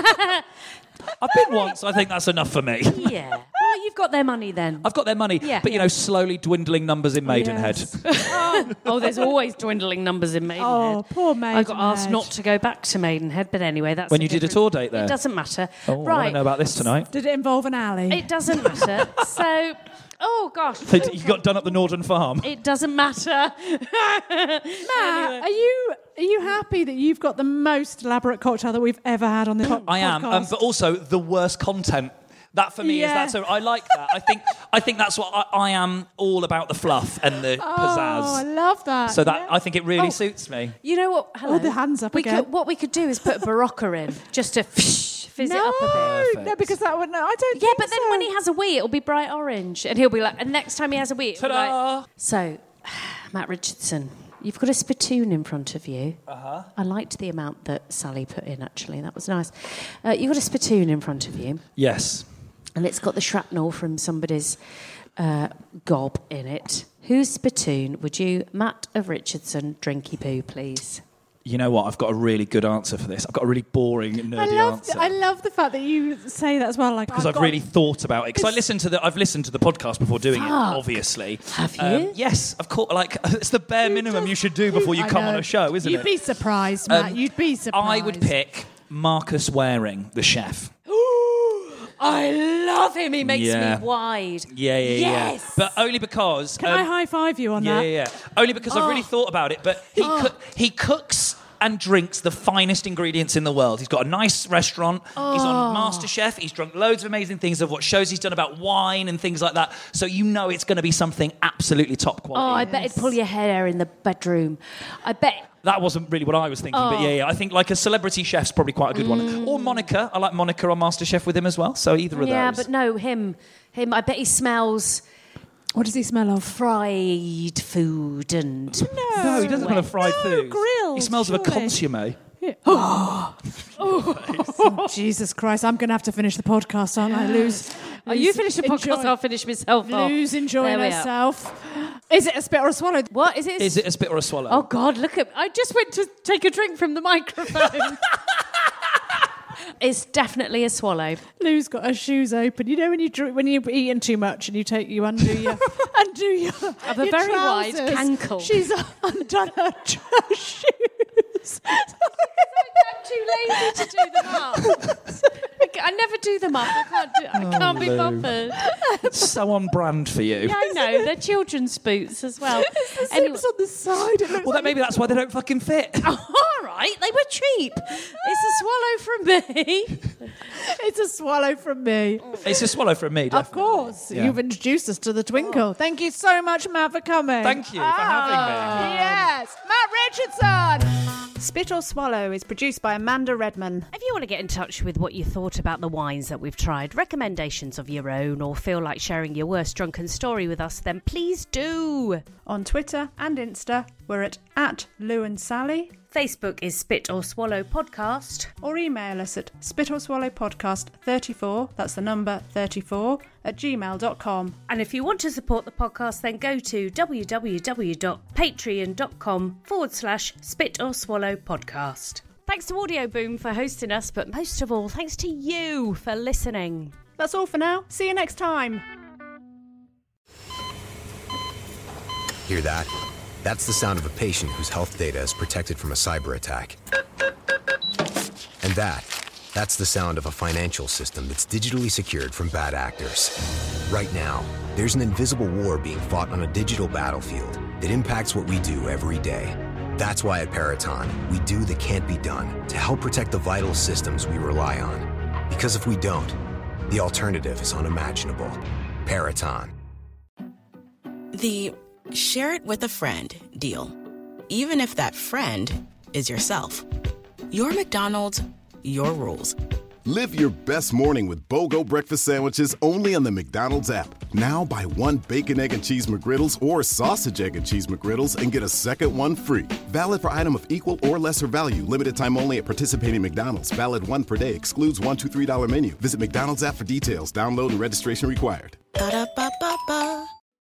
Speaker 6: I've been once. I think that's enough for me.
Speaker 5: Yeah. Well, you've got their money then.
Speaker 6: I've got their money,
Speaker 5: Yeah.
Speaker 6: but you know, slowly dwindling numbers in Maidenhead.
Speaker 2: Yes.
Speaker 5: Oh, there's always dwindling numbers in Maidenhead.
Speaker 2: Oh, poor
Speaker 5: I got asked
Speaker 2: Maidenhead.
Speaker 5: not to go back to Maidenhead, but anyway, that's
Speaker 6: When
Speaker 5: a
Speaker 6: you did a
Speaker 5: different-
Speaker 6: tour date there?
Speaker 5: It doesn't matter.
Speaker 6: Oh, I want
Speaker 5: right.
Speaker 6: to know about this tonight.
Speaker 2: Did it involve an alley?
Speaker 5: It doesn't matter. So, oh gosh.
Speaker 6: So you got done up the Northern Farm.
Speaker 5: It doesn't matter.
Speaker 2: Matt, are you are you happy that you've got the most elaborate cocktail that we've ever had on the po-
Speaker 6: I am, um,
Speaker 2: podcast?
Speaker 6: but also the worst content. That for me
Speaker 2: Yeah.
Speaker 6: is that's. A, I like that. I think. I think that's what I, I am all about. The fluff and the
Speaker 2: Oh,
Speaker 6: pizzazz.
Speaker 2: I love that.
Speaker 6: So that
Speaker 2: yeah.
Speaker 6: I think it really
Speaker 5: Oh.
Speaker 6: suits me.
Speaker 5: You know what? Hello.
Speaker 2: Oh, the hands up
Speaker 5: we
Speaker 2: again.
Speaker 5: Could, what we could do is put a Barocca in, just to fizz
Speaker 2: no,
Speaker 5: it up a bit.
Speaker 6: Perfect.
Speaker 2: no, because that would no. I don't.
Speaker 5: Yeah,
Speaker 2: think
Speaker 5: but then
Speaker 2: so.
Speaker 5: when he has a wee, it'll be bright orange, and he'll be like, and next time he has a wee, it'll be
Speaker 6: Ta-da!
Speaker 5: like. So, Matt Richardson, you've got a spittoon in front of you. Uh-huh. I liked the amount that Sally put in, actually. That was nice. Uh, you've got a spittoon in front of you,
Speaker 6: Yes.
Speaker 5: and it's got the shrapnel from somebody's uh, gob in it. Whose spittoon would you, Matt of Richardson, drinky poo, please?
Speaker 6: You know what? I've got a really good answer for this. I've got a really boring, nerdy
Speaker 2: I love.
Speaker 6: answer.
Speaker 2: I love the fact that you say that as well. Like
Speaker 6: because
Speaker 2: I've
Speaker 6: I've
Speaker 2: got-
Speaker 6: really thought about it. Because I listened to the, I've listened to the podcast before doing it.
Speaker 5: Fuck.
Speaker 6: Obviously,
Speaker 5: Have you?
Speaker 6: Um, yes, of course. Like it's the bare minimum you should do before you
Speaker 2: I
Speaker 6: come
Speaker 2: know.
Speaker 6: on a show, isn't
Speaker 2: You'd
Speaker 6: it?
Speaker 2: be surprised, Matt.
Speaker 6: Um,
Speaker 2: You'd be surprised.
Speaker 6: I would pick Marcus Waring, the chef.
Speaker 5: I love him. He makes
Speaker 6: Yeah.
Speaker 5: me wide.
Speaker 6: Yeah, yeah,
Speaker 5: Yes.
Speaker 6: yeah. But only because.
Speaker 2: Can
Speaker 6: um,
Speaker 2: I high five you on
Speaker 6: Yeah,
Speaker 2: that?
Speaker 6: yeah, yeah. Only because I've really thought about it. But he coo- he cooks and drinks the finest ingredients in the world. He's got a nice restaurant. He's on MasterChef. He's drunk loads of amazing things of what shows he's done about wine and things like that. So you know it's going to be something absolutely top
Speaker 5: Oh,
Speaker 6: quality.
Speaker 5: I bet it'd pull your hair in the bedroom. I bet.
Speaker 6: That wasn't really what I was thinking, but yeah, yeah, I think like a celebrity chef's probably quite a good one. Or Monica. I like Monica on MasterChef with him as well. So either of
Speaker 5: Yeah,
Speaker 6: those.
Speaker 5: but no, him. Him. I bet he smells
Speaker 2: What does he smell of?
Speaker 5: fried food and.
Speaker 6: No, he doesn't smell of fried food.
Speaker 2: grilled,
Speaker 6: He smells of a
Speaker 2: surely.
Speaker 6: consomme.
Speaker 2: Oh, Jesus Christ! I'm going to have to finish the podcast, aren't I? Lose.
Speaker 5: Oh, you finish the podcast,
Speaker 2: enjoy-
Speaker 5: I'll finish myself off.
Speaker 2: Lose enjoying
Speaker 5: There we are.
Speaker 2: herself. Is it a spit or a swallow?
Speaker 5: What is it?
Speaker 6: Is it a spit or a swallow?
Speaker 5: Oh, God, look at. I just went to take a drink from the microphone. It's definitely a swallow.
Speaker 2: Lou's got her shoes open. You know when you drink, when you've eaten too much and you take you undo your undo your.
Speaker 5: I've a
Speaker 2: your
Speaker 5: very wide
Speaker 2: trousers.
Speaker 5: cankle.
Speaker 2: She's undone her, her shoes.
Speaker 5: I'm too lazy to do them up. I, I never do them up. I can't do. I can't be
Speaker 6: Lou.
Speaker 5: bothered.
Speaker 6: It's so on brand for you.
Speaker 5: Yeah, I know. They're children's boots as well.
Speaker 2: The
Speaker 5: Anyway-
Speaker 2: zips on the side. It looks
Speaker 6: Well, that, maybe that's why they don't fucking fit.
Speaker 5: Oh, all right, they were cheap. It's a swallow from me.
Speaker 2: it's a swallow from me.
Speaker 6: It's a swallow from me,
Speaker 2: Of
Speaker 6: definitely.
Speaker 2: course,
Speaker 6: Yeah.
Speaker 2: you've introduced us to the twinkle. Thank you so much, Matt, for coming.
Speaker 6: Thank you for having me.
Speaker 2: Yes, Matt Richardson. Spit or Swallow is produced by Amanda Redman.
Speaker 1: If you want to get in touch with what you thought about the wines that we've tried, recommendations of your own, or feel like sharing your worst drunken story with us, then please do.
Speaker 2: On Twitter and Insta, we're at, at Lou and Sally.
Speaker 1: Facebook is Spit or Swallow Podcast.
Speaker 2: Or email us at spit or swallow podcast thirty-four, that's the number thirty-four, at gmail dot com.
Speaker 1: And if you want to support the podcast, then go to www.patreon.com forward slash Spit or Swallow Podcast. Thanks to Audio Boom for hosting us, but most of all, thanks to you for listening.
Speaker 2: That's all for now. See you next time.
Speaker 9: Hear that? That's the sound of a patient whose health data is protected from a cyber attack. And that, that's the sound of a financial system that's digitally secured from bad actors. Right now, there's an invisible war being fought on a digital battlefield that impacts what we do every day. That's why at Peraton, we do the can't be done to help protect the vital systems we rely on. Because if we don't, the alternative is unimaginable. Peraton.
Speaker 10: The share it with a friend deal. Even if that friend is yourself. Your McDonald's, your rules.
Speaker 11: Live your best morning with BOGO breakfast sandwiches only on the McDonald's app. Now buy one bacon, egg, and cheese McGriddles or sausage, egg, and cheese McGriddles and get a second one free. Valid for item of equal or lesser value. Limited time only at participating McDonald's. Valid one per day. Excludes one, two, three dollar menu. Visit McDonald's app for details. Download and registration required.
Speaker 10: Ba-da-ba-ba-ba.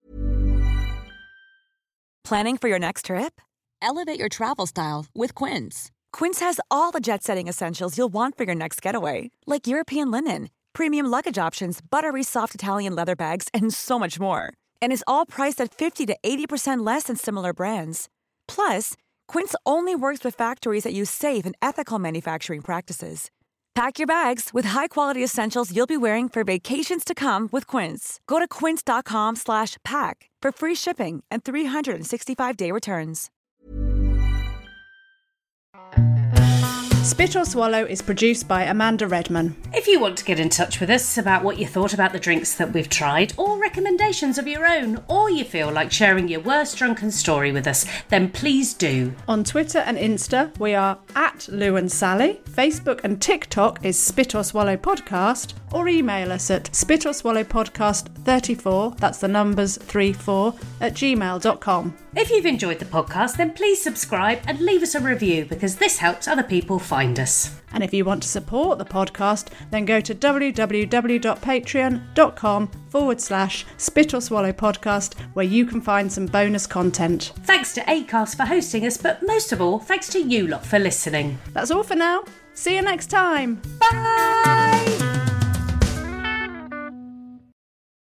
Speaker 12: Planning for your next trip? Elevate your travel style with Quince. Quince has all the jet-setting essentials you'll want for your next getaway, like European linen, premium luggage options, buttery soft Italian leather bags, and so much more. And is all priced at fifty to eighty percent less than similar brands. Plus, Quince only works with factories that use safe and ethical manufacturing practices. Pack your bags with high-quality essentials you'll be wearing for vacations to come with Quince. Go to quince.com slash pack for free shipping and three sixty-five day returns.
Speaker 2: Spit or Swallow is produced by Amanda Redman.
Speaker 1: If you want to get in touch with us about what you thought about the drinks that we've tried, or recommendations of your own, or you feel like sharing your worst drunken story with us, then please do.
Speaker 2: On Twitter and Insta, we are at Lou and Sally. Facebook and TikTok is Spit or Swallow Podcast, or email us at spit or swallow podcast thirty-four, that's the numbers three four, at gmail dot com.
Speaker 1: If you've enjoyed the podcast, then please subscribe and leave us a review, because this helps other people find us.
Speaker 2: And if you want to support the podcast, then go to www.patreon.com forward slash Spit or Swallow Podcast, where you can find some bonus content.
Speaker 1: Thanks to Acast for hosting us, but most of all, thanks to you lot for listening.
Speaker 2: That's all for now. See you next time.
Speaker 1: Bye!